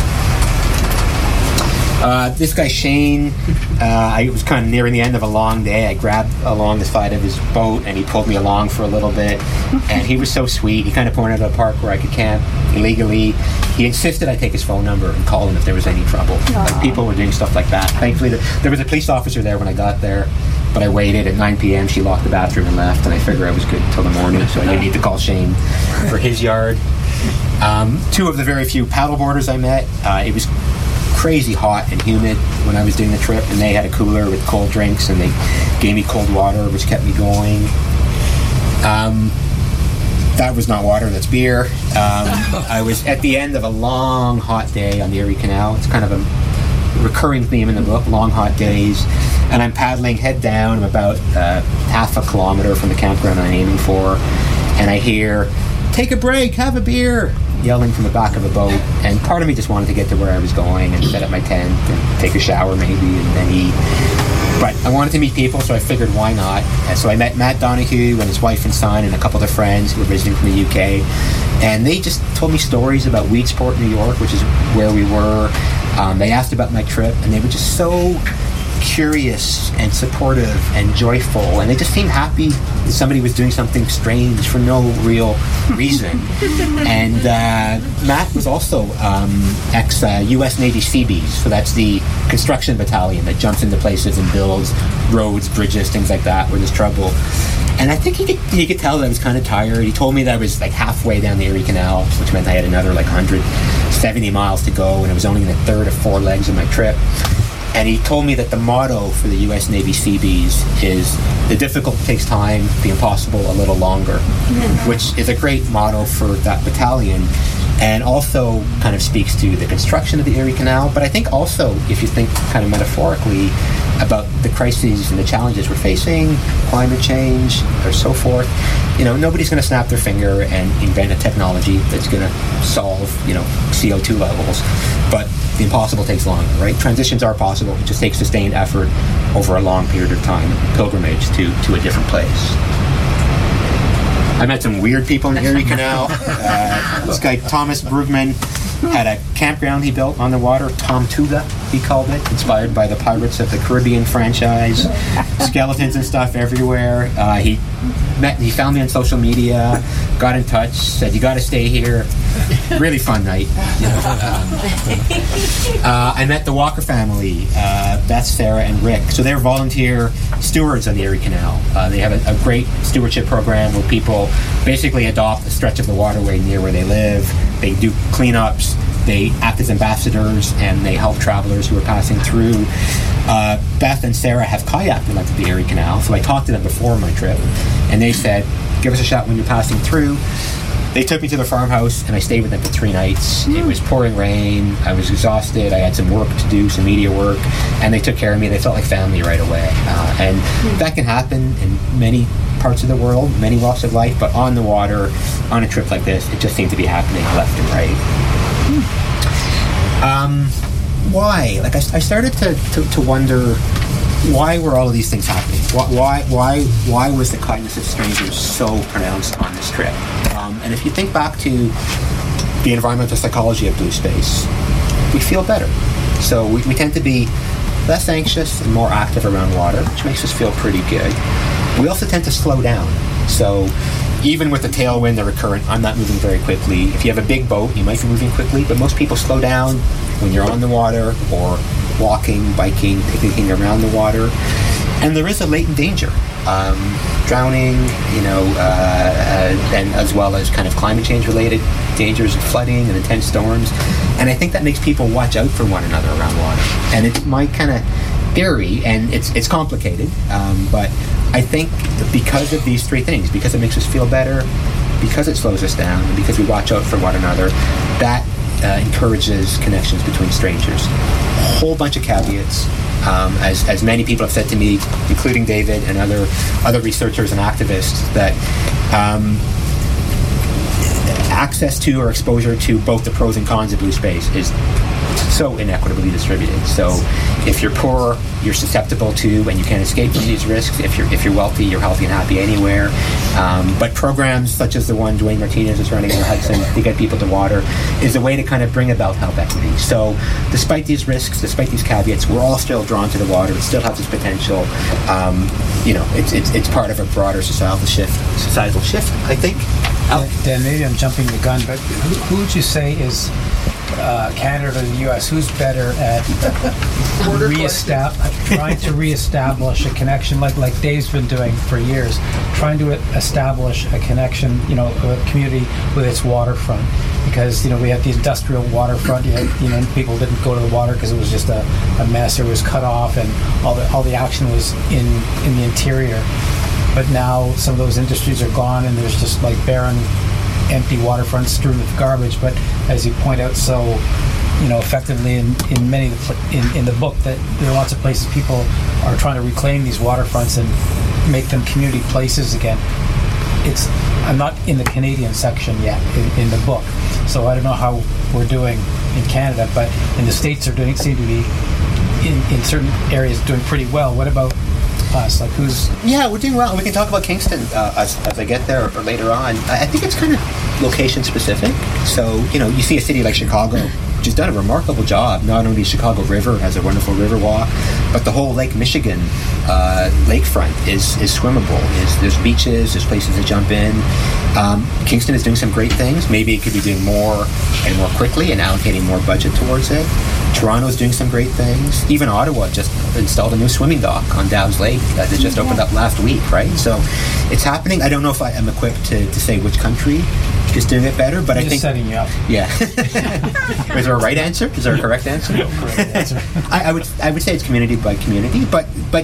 This guy Shane, I was kind of nearing the end of a long day. I grabbed along the side of his boat and he pulled me along for a little bit, and he was so sweet. He kind of pointed out a park where I could camp illegally. He insisted I take his phone number and call him if there was any trouble. Like, people were doing stuff like that. Thankfully there was a police officer there when I got there, but I waited. At 9 p.m. she locked the bathroom and left, and I figured I was good until the morning, so I didn't need to call Shane for his yard. Two of the very few paddleboarders I met, it was crazy hot and humid when I was doing the trip, and they had a cooler with cold drinks, and they gave me cold water, which kept me going. That was not water, that's beer. I was at the end of a long hot day on the Erie Canal. It's kind of a recurring theme in the book, long hot days, and I'm paddling head down. I'm about half a kilometer from the campground I'm aiming for, and I hear, "Take a break, have a beer," yelling from the back of a boat. And part of me just wanted to get to where I was going and set up my tent and take a shower maybe and then eat. But I wanted to meet people, so I figured why not. And so I met Matt Donahue and his wife and son and a couple of their friends who were visiting from the UK, and they just told me stories about Weedsport, New York, which is where we were. They asked about my trip, and they were just so curious and supportive and joyful, and they just seemed happy that somebody was doing something strange for no real reason. And Matt was also ex-US Navy Seabees, so that's the construction battalion that jumps into places and builds roads, bridges, things like that where there's trouble. And I think he could tell that I was kind of tired. He told me that I was like halfway down the Erie Canal, which meant I had another like 170 miles to go, and I was only in the third of 4 legs of my trip. And he told me that the motto for the U.S. Navy Seabees is, "The difficult takes time, the impossible a little longer," which is a great motto for that battalion, and also kind of speaks to the construction of the Erie Canal. But I think also, if you think kind of metaphorically about the crises and the challenges we're facing, climate change or so forth, nobody's going to snap their finger and invent a technology that's going to solve, CO2 levels. But the impossible takes longer, right? Transitions are possible. It just takes sustained effort over a long period of time, pilgrimage to a different place. I met some weird people in the Erie Canal. This guy, Thomas Brugman, had a campground he built on the water, Tortuga, he called it, inspired by the Pirates of the Caribbean franchise. Skeletons and stuff everywhere. He found me on social media, got in touch, said, "You got to stay here." Really fun night. I met the Walker family, Beth, Sarah, and Rick. So they're volunteer stewards on the Erie Canal. They have a great stewardship program where people basically adopt a stretch of the waterway near where they live. They do cleanups, they act as ambassadors, and they help travelers who are passing through. Beth and Sarah have kayaked and the Erie Canal, so I talked to them before my trip, and they said, "Give us a shot when you're passing through." They took me to the farmhouse, and I stayed with them for 3 nights. It was pouring rain. I was exhausted. I had some work to do, some media work, and they took care of me. They felt like family right away. And that can happen in many parts of the world, many walks of life, but on the water, on a trip like this, it just seemed to be happening left and right. Why? Like, I started to wonder, why were all of these things happening? Why was the kindness of strangers so pronounced on this trip? And if you think back to the environmental psychology of blue space, we feel better. So we tend to be less anxious and more active around water, which makes us feel pretty good. We also tend to slow down. So even with the tailwind, the current, I'm not moving very quickly. If you have a big boat, you might be moving quickly, but most people slow down when you're on the water or walking, biking, picnicking around the water. And there is a latent danger drowning, and as well as kind of climate change related dangers of flooding and intense storms. And I think that makes people watch out for one another around water. And it's my kind of theory, and it's complicated, but I think because of these three things, because it makes us feel better, because it slows us down, and because we watch out for one another, that encourages connections between strangers. A whole bunch of caveats. As many people have said to me, including David and other researchers and activists, that access to or exposure to both the pros and cons of blue space is so inequitably distributed. So if you're poor, you're susceptible to and you can't escape from these risks. If you're wealthy, you're healthy and happy anywhere. But programs such as the one Dwayne Martinez is running in Hudson to get people to water is a way to kind of bring about health equity. So despite these risks, despite these caveats, we're all still drawn to the water. It still has its potential. It's part of a broader societal shift, I think. Dan, maybe I'm jumping the gun, but who would you say is Canada or the U.S.? Who's better at trying to reestablish a connection, like Dave's been doing for years, trying to establish a connection, a community with its waterfront? Because we have the industrial waterfront. People didn't go to the water because it was just a mess. It was cut off, and all the action was in the interior. But now some of those industries are gone, and there's just like barren, empty waterfronts strewn with garbage. But as you point out so effectively in many in the book, that there are lots of places people are trying to reclaim these waterfronts and make them community places again. I'm not in the Canadian section yet in the book, so I don't know how we're doing in Canada, but in the States seem to be in certain areas doing pretty well. What about us? Yeah, we're doing well. We can talk about Kingston as I get there or later on. I think it's kind of location specific. So, you see a city like Chicago, which has done a remarkable job. Not only Chicago River has a wonderful river walk, but the whole Lake Michigan lakefront is swimmable. There's beaches, there's places to jump in. Kingston is doing some great things. Maybe it could be doing more and more quickly and allocating more budget towards it. Toronto's doing some great things. Even Ottawa just installed a new swimming dock on Dow's Lake that just opened up last week, right? So it's happening. I don't know if I am equipped to say which country is doing it better, but I think... Just setting you up. Yeah. Is there a right answer? Is there a correct answer? No correct answer. I would say it's community by community, but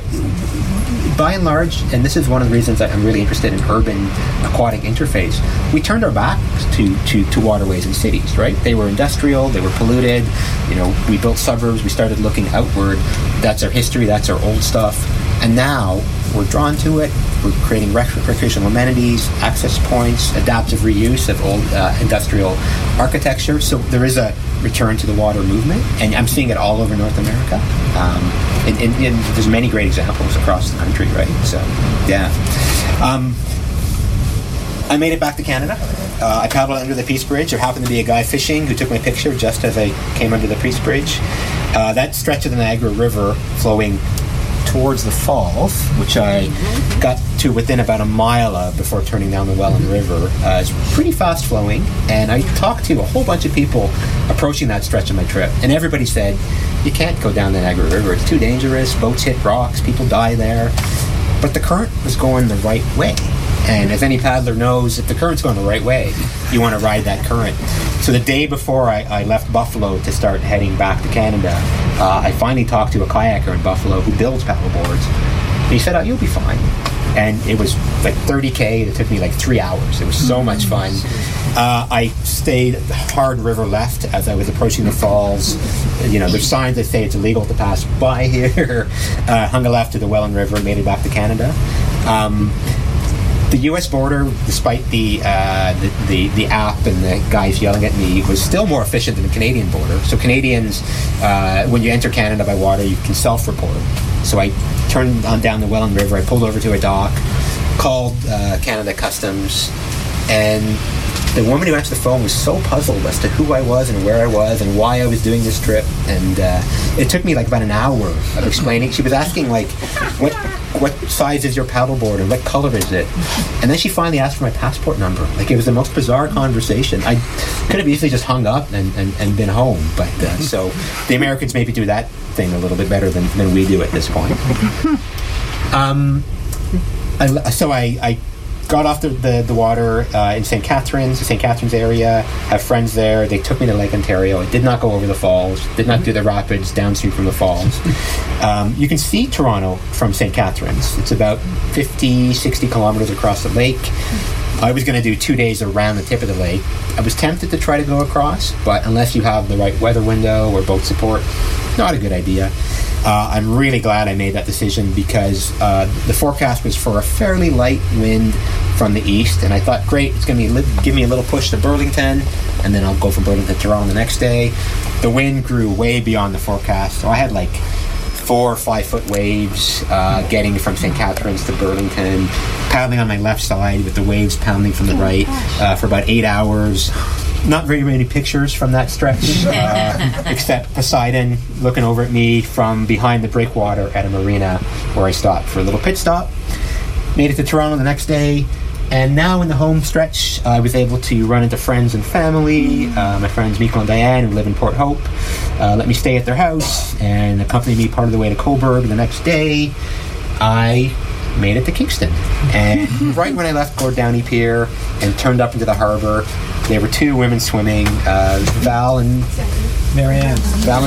by and large, and this is one of the reasons that I'm really interested in urban aquatic interface, we turned our backs to waterways in cities, right? They were industrial, they were polluted, we built suburbs, we started looking outward. That's our history, that's our old stuff. And now we're drawn to it. We're creating recreational amenities, access points, adaptive reuse of old industrial architecture. So there is a return to the water movement, and I'm seeing it all over North America. And there's many great examples across the country, right? So, yeah. I made it back to Canada. I paddled under the Peace Bridge. There happened to be a guy fishing who took my picture just as I came under the Peace Bridge. That stretch of the Niagara River flowing towards the falls, which I got to within about a mile of before turning down the Welland River, is pretty fast flowing, and I talked to a whole bunch of people approaching that stretch of my trip, and everybody said, you can't go down the Niagara River, it's too dangerous, boats hit rocks, people die there. But the current was going the right way. And as any paddler knows, if the current's going the right way, you want to ride that current. So the day before I left Buffalo to start heading back to Canada, I finally talked to a kayaker in Buffalo who builds paddleboards. And he said, you'll be fine. And it was like 30K. It took me like 3 hours. It was so much fun. I stayed hard river left as I was approaching the falls. There's signs that say it's illegal to pass by here. Hung a left to the Welland River, made it back to Canada. The U.S. border, despite the app and the guys yelling at me, was still more efficient than the Canadian border. So Canadians, when you enter Canada by water, you can self-report. So I turned on down the Welland River. I pulled over to a dock, called Canada Customs, and the woman who answered the phone was so puzzled as to who I was and where I was and why I was doing this trip. And it took me like about an hour of explaining. She was asking like, what size is your paddleboard and what color is it? And then she finally asked for my passport number. Like, it was the most bizarre conversation. I could have easily just hung up and been home. But so the Americans maybe do that thing a little bit better than we do at this point. I got off the water in the St. Catharines area. Have friends there. They took me to Lake Ontario. I did not go over the falls. Did not do the rapids downstream from the falls. You can see Toronto from St. Catharines. It's about 50, 60 kilometers across the lake. I was going to do 2 days around the tip of the lake. I was tempted to try to go across, but unless you have the right weather window or boat support, not a good idea. I'm really glad I made that decision because the forecast was for a fairly light wind from the east, and I thought, great, it's going to give me a little push to Burlington, and then I'll go from Burlington to Toronto the next day. The wind grew way beyond the forecast, so I had like 4 or 5 foot waves getting from St. Catharines to Burlington, paddling on my left side with the waves pounding from the right for about 8 hours. Not very many pictures from that stretch, except Poseidon looking over at me from behind the breakwater at a marina where I stopped for a little pit stop. Made it to Toronto the next day, and now in the home stretch, I was able to run into friends and family. My friends Michael and Diane, who live in Port Hope, let me stay at their house and accompany me part of the way to Cobourg the next day. I made it to Kingston, and right when I left Gord Downey Pier and turned up into the harbour, there were 2 women swimming, Val and Marianne.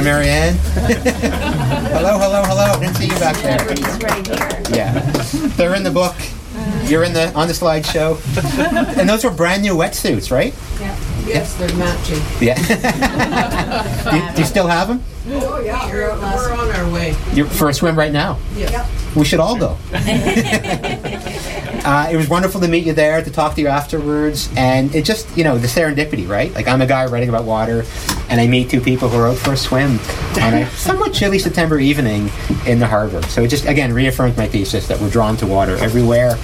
Hello. Didn't see you back there. Everybody's right here. Yeah, they're in the book. You're on the slideshow, and those were brand new wetsuits, right? Yeah. Yes, they're matching. Yeah. do you still have them? Oh yeah, we're on our way. You're for a swim right now. Yeah. We should all go. It was wonderful to meet you there, to talk to you afterwards, and it just, the serendipity, right? Like, I'm a guy writing about water, and I meet 2 people who are out for a swim on a somewhat chilly September evening in the harbour. So it just, again, reaffirms my thesis that we're drawn to water everywhere.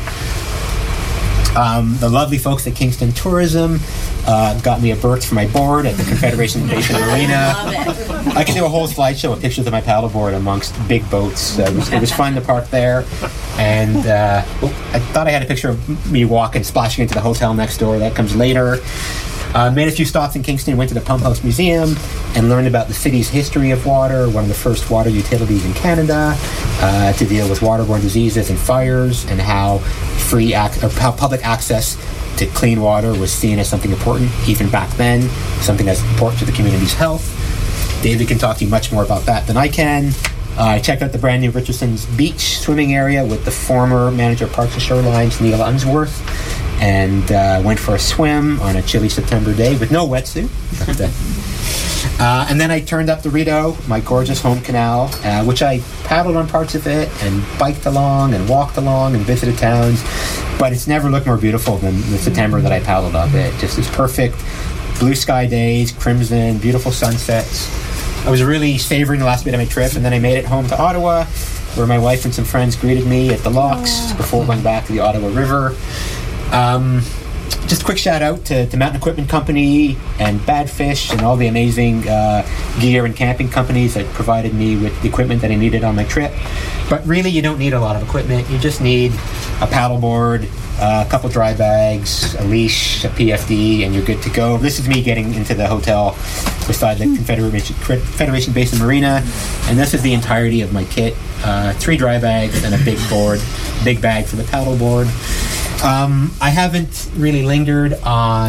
The lovely folks at Kingston Tourism got me a berth for my board at the Confederation Basin Marina. I can do a whole slideshow of pictures of my paddleboard amongst big boats. It was fun to park there. And I thought I had a picture of me walking, splashing into the hotel next door. That comes later. Made a few stops in Kingston, went to the Pump House Museum and learned about the city's history of water, one of the first water utilities in Canada, to deal with waterborne diseases and fires, and how how public access to clean water was seen as something important even back then, something that's important to the community's health. David can talk to you much more about that than I can. I checked out the brand new Richardson's Beach swimming area with the former manager of Parks and Shorelines, Neil Unsworth, and went for a swim on a chilly September day with no wetsuit. And then I turned up the Rideau, my gorgeous home canal, which I paddled on parts of it and biked along and walked along and visited towns, but it's never looked more beautiful than the September that I paddled up it. Just this perfect blue sky days, crimson, beautiful sunsets. I was really savoring the last bit of my trip, and then I made it home to Ottawa, where my wife and some friends greeted me at the locks before going back to the Ottawa River. Just a quick shout out to Mountain Equipment Company and Badfish and all the amazing gear and camping companies that provided me with the equipment that I needed on my trip. But really, you don't need a lot of equipment. You just need a paddleboard, a couple dry bags, a leash, a PFD, and you're good to go. This is me getting into the hotel beside the Confederation Basin Marina, and this is the entirety of my kit. 3 dry bags and a big bag for the paddleboard. I haven't really lingered on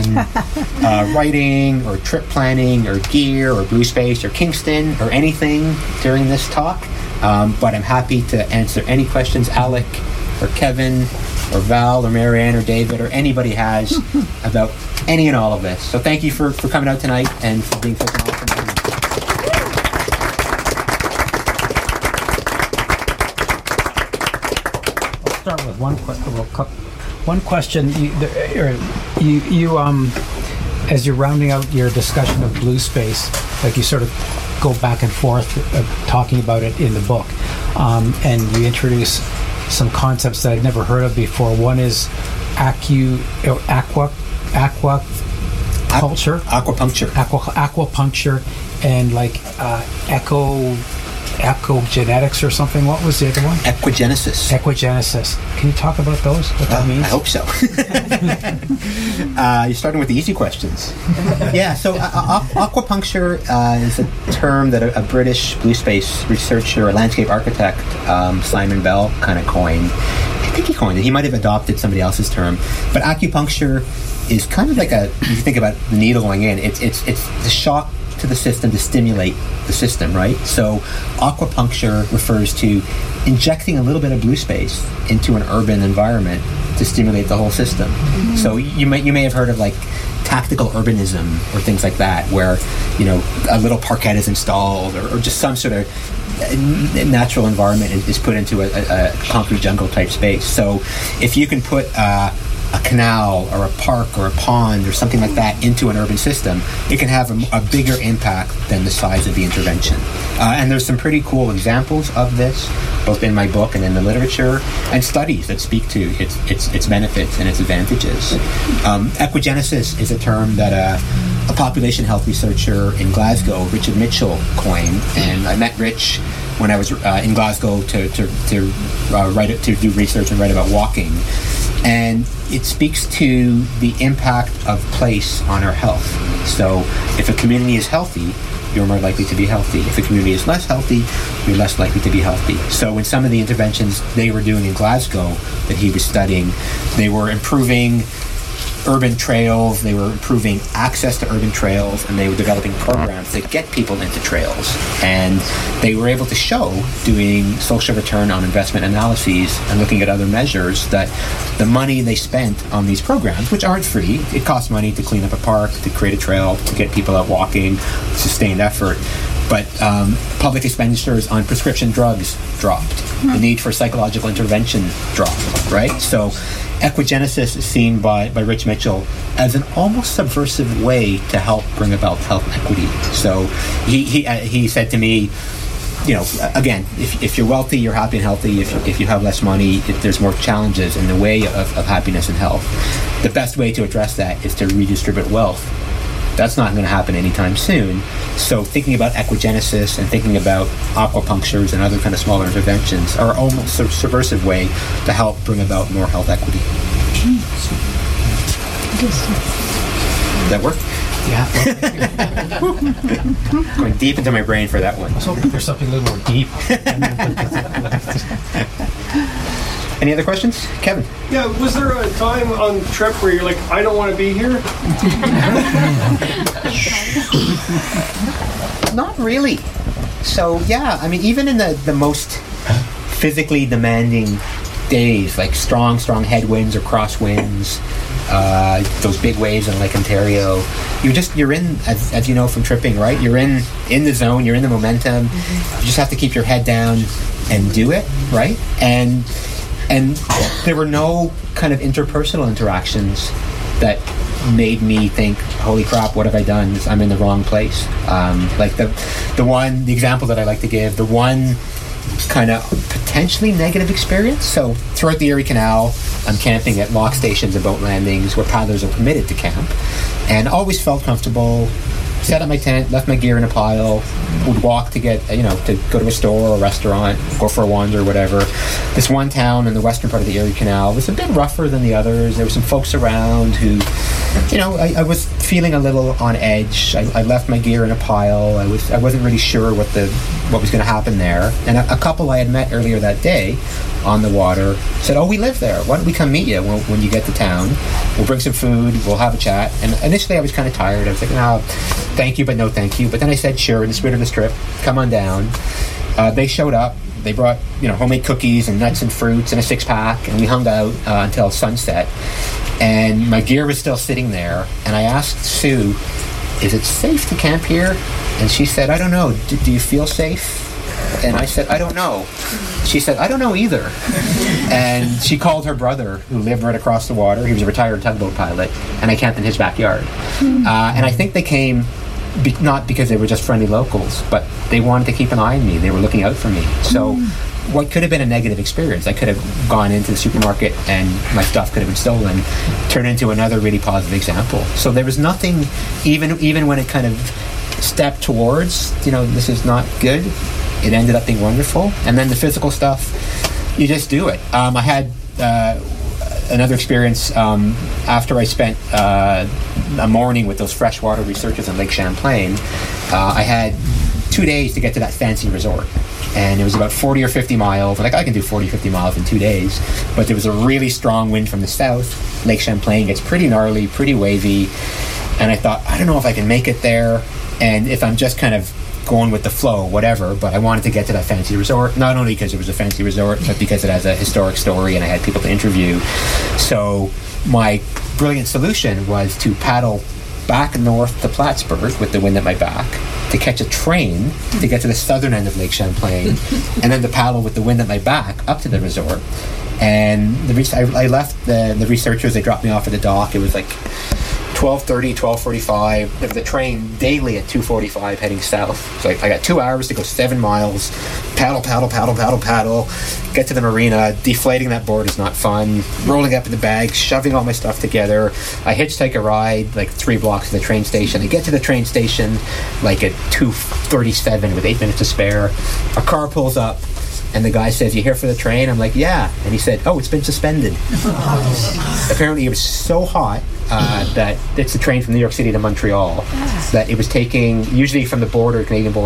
writing or trip planning or gear or Blue Space or Kingston or anything during this talk, but I'm happy to answer any questions Alec or Kevin or Val or Marianne or David or anybody has about any and all of this. So thank you for coming out tonight and for being such an awesome audience. I'll start with one question. You as you're rounding out your discussion of Blue Space, like you sort of go back and forth talking about it in the book, and you introduce some concepts that I'd never heard of before. One is aquapuncture, and like echogenetics or something. What was the other one? Equigenesis. Can you talk about those? What that means? I hope so. You're starting with the easy questions. Yeah, so aquapuncture is a term that a British blue space researcher, a landscape architect, Simon Bell, kind of coined. think he coined it. He might have adopted somebody else's term. But acupuncture is kind of like if you think about the needle going in, it's the shock to the system to stimulate the system, right? So aquapuncture refers to injecting a little bit of blue space into an urban environment to stimulate the whole system. Mm-hmm. So you may have heard of like tactical urbanism or things like that, where a little parquet is installed or just some sort of natural environment is put into a concrete jungle type space. So if you can put a canal or a park or a pond or something like that into an urban system, it can have a bigger impact than the size of the intervention. And there's some pretty cool examples of this, both in my book and in the literature, and studies that speak to its benefits and its advantages. Equigenesis is a term that a population health researcher in Glasgow, Richard Mitchell, coined, and I met Rich when I was in Glasgow to do research and write about walking. And it speaks to the impact of place on our health. So if a community is healthy, you're more likely to be healthy. If a community is less healthy, you're less likely to be healthy. So in some of the interventions they were doing in Glasgow that he was studying, they were improving urban trails, they were improving access to urban trails, and they were developing programs that get people into trails. And they were able to show, doing social return on investment analyses and looking at other measures, that the money they spent on these programs, which aren't free, it costs money to clean up a park, to create a trail, to get people out walking, sustained effort. But public expenditures on prescription drugs dropped. The need for psychological intervention dropped, right? So equigenesis is seen by Rich Mitchell as an almost subversive way to help bring about health equity. So he said to me, again, if you're wealthy, you're happy and healthy. If you have less money, there's more challenges in the way of happiness and health. The best way to address that is to redistribute wealth. That's not going to happen anytime soon. So thinking about equigenesis and thinking about aquapunctures and other kind of smaller interventions are almost a subversive way to help bring about more health equity. Does that work? Yeah. Going deep into my brain for that one. I was hoping there's something a little more deep. Any other questions? Kevin? Yeah, was there a time on the trip where you're like, I don't want to be here? Not really. So, yeah, I mean, even in the most physically demanding days, like strong headwinds or crosswinds, those big waves in Lake Ontario, you're in, as you know from tripping, right? You're in the zone, you're in the momentum. You just have to keep your head down and do it, right? And there were no kind of interpersonal interactions that made me think, holy crap, what have I done? I'm in the wrong place. Like the example that I like to give, the one kind of potentially negative experience. So throughout the Erie Canal, I'm camping at lock stations and boat landings where paddlers are permitted to camp, and always felt comfortable. Set up my tent, left my gear in a pile, would walk to get, to go to a store or a restaurant, go for a wander or whatever. This one town in the western part of the Erie Canal was a bit rougher than the others. There were some folks around who, I was feeling a little on edge. I left my gear in a pile. I wasn't really sure what was going to happen there. And a couple I had met earlier that day on the water said, "Oh, we live there. Why don't we come meet you when you get to town? We'll bring some food. We'll have a chat." And initially I was kind of tired. I was like, "No, thank you, but no thank you." But then I said, "Sure, in the spirit of this trip, come on down." They showed up. They brought, homemade cookies and nuts and fruits and a 6-pack, and we hung out until sunset. And my gear was still sitting there. And I asked Sue, "Is it safe to camp here?" And she said, "I don't know. Do you feel safe?" And I said, "I don't know." She said, "I don't know either." And she called her brother, who lived right across the water. He was a retired tugboat pilot, and I camped in his backyard. And I think they came not because they were just friendly locals, but they wanted to keep an eye on me. They were looking out for me. So what could have been a negative experience, I could have gone into the supermarket and my stuff could have been stolen, turned into another really positive example. So there was nothing, even when it kind of stepped towards, this is not good, it ended up being wonderful. And then the physical stuff, you just do it. I had another experience after I spent a morning with those freshwater researchers in Lake Champlain. I had 2 days to get to that fancy resort. and it was about 40 or 50 miles. Like, I can do 40, 50 miles in 2 days, but there was a really strong wind from the south. Lake Champlain gets pretty gnarly, pretty wavy, and I thought, I don't know if I can make it there, and if I'm just kind of going with the flow, whatever, but I wanted to get to that fancy resort, not only because it was a fancy resort, but because it has a historic story and I had people to interview. So my brilliant solution was to paddle back north to Plattsburgh with the wind at my back, to catch a train to get to the southern end of Lake Champlain, and then to paddle with the wind at my back up to the resort. And I left the researchers. They dropped me off at the dock. It was like 12:30, 12:45. There was a train daily at 2:45 heading south. So I got 2 hours to go 7 miles, paddle, get to the marina. Deflating that board is not fun. Rolling up in the bag, shoving all my stuff together. I hitchhike a ride like 3 blocks to the train station. I get to the train station like at 2:37 with 8 minutes to spare. A car pulls up. And the guy says, "You here for the train?" I'm like, "Yeah." And he said, "Oh, it's been suspended." Apparently it was so hot that it's a train from New York City to Montreal that it was taking, usually from the Canadian border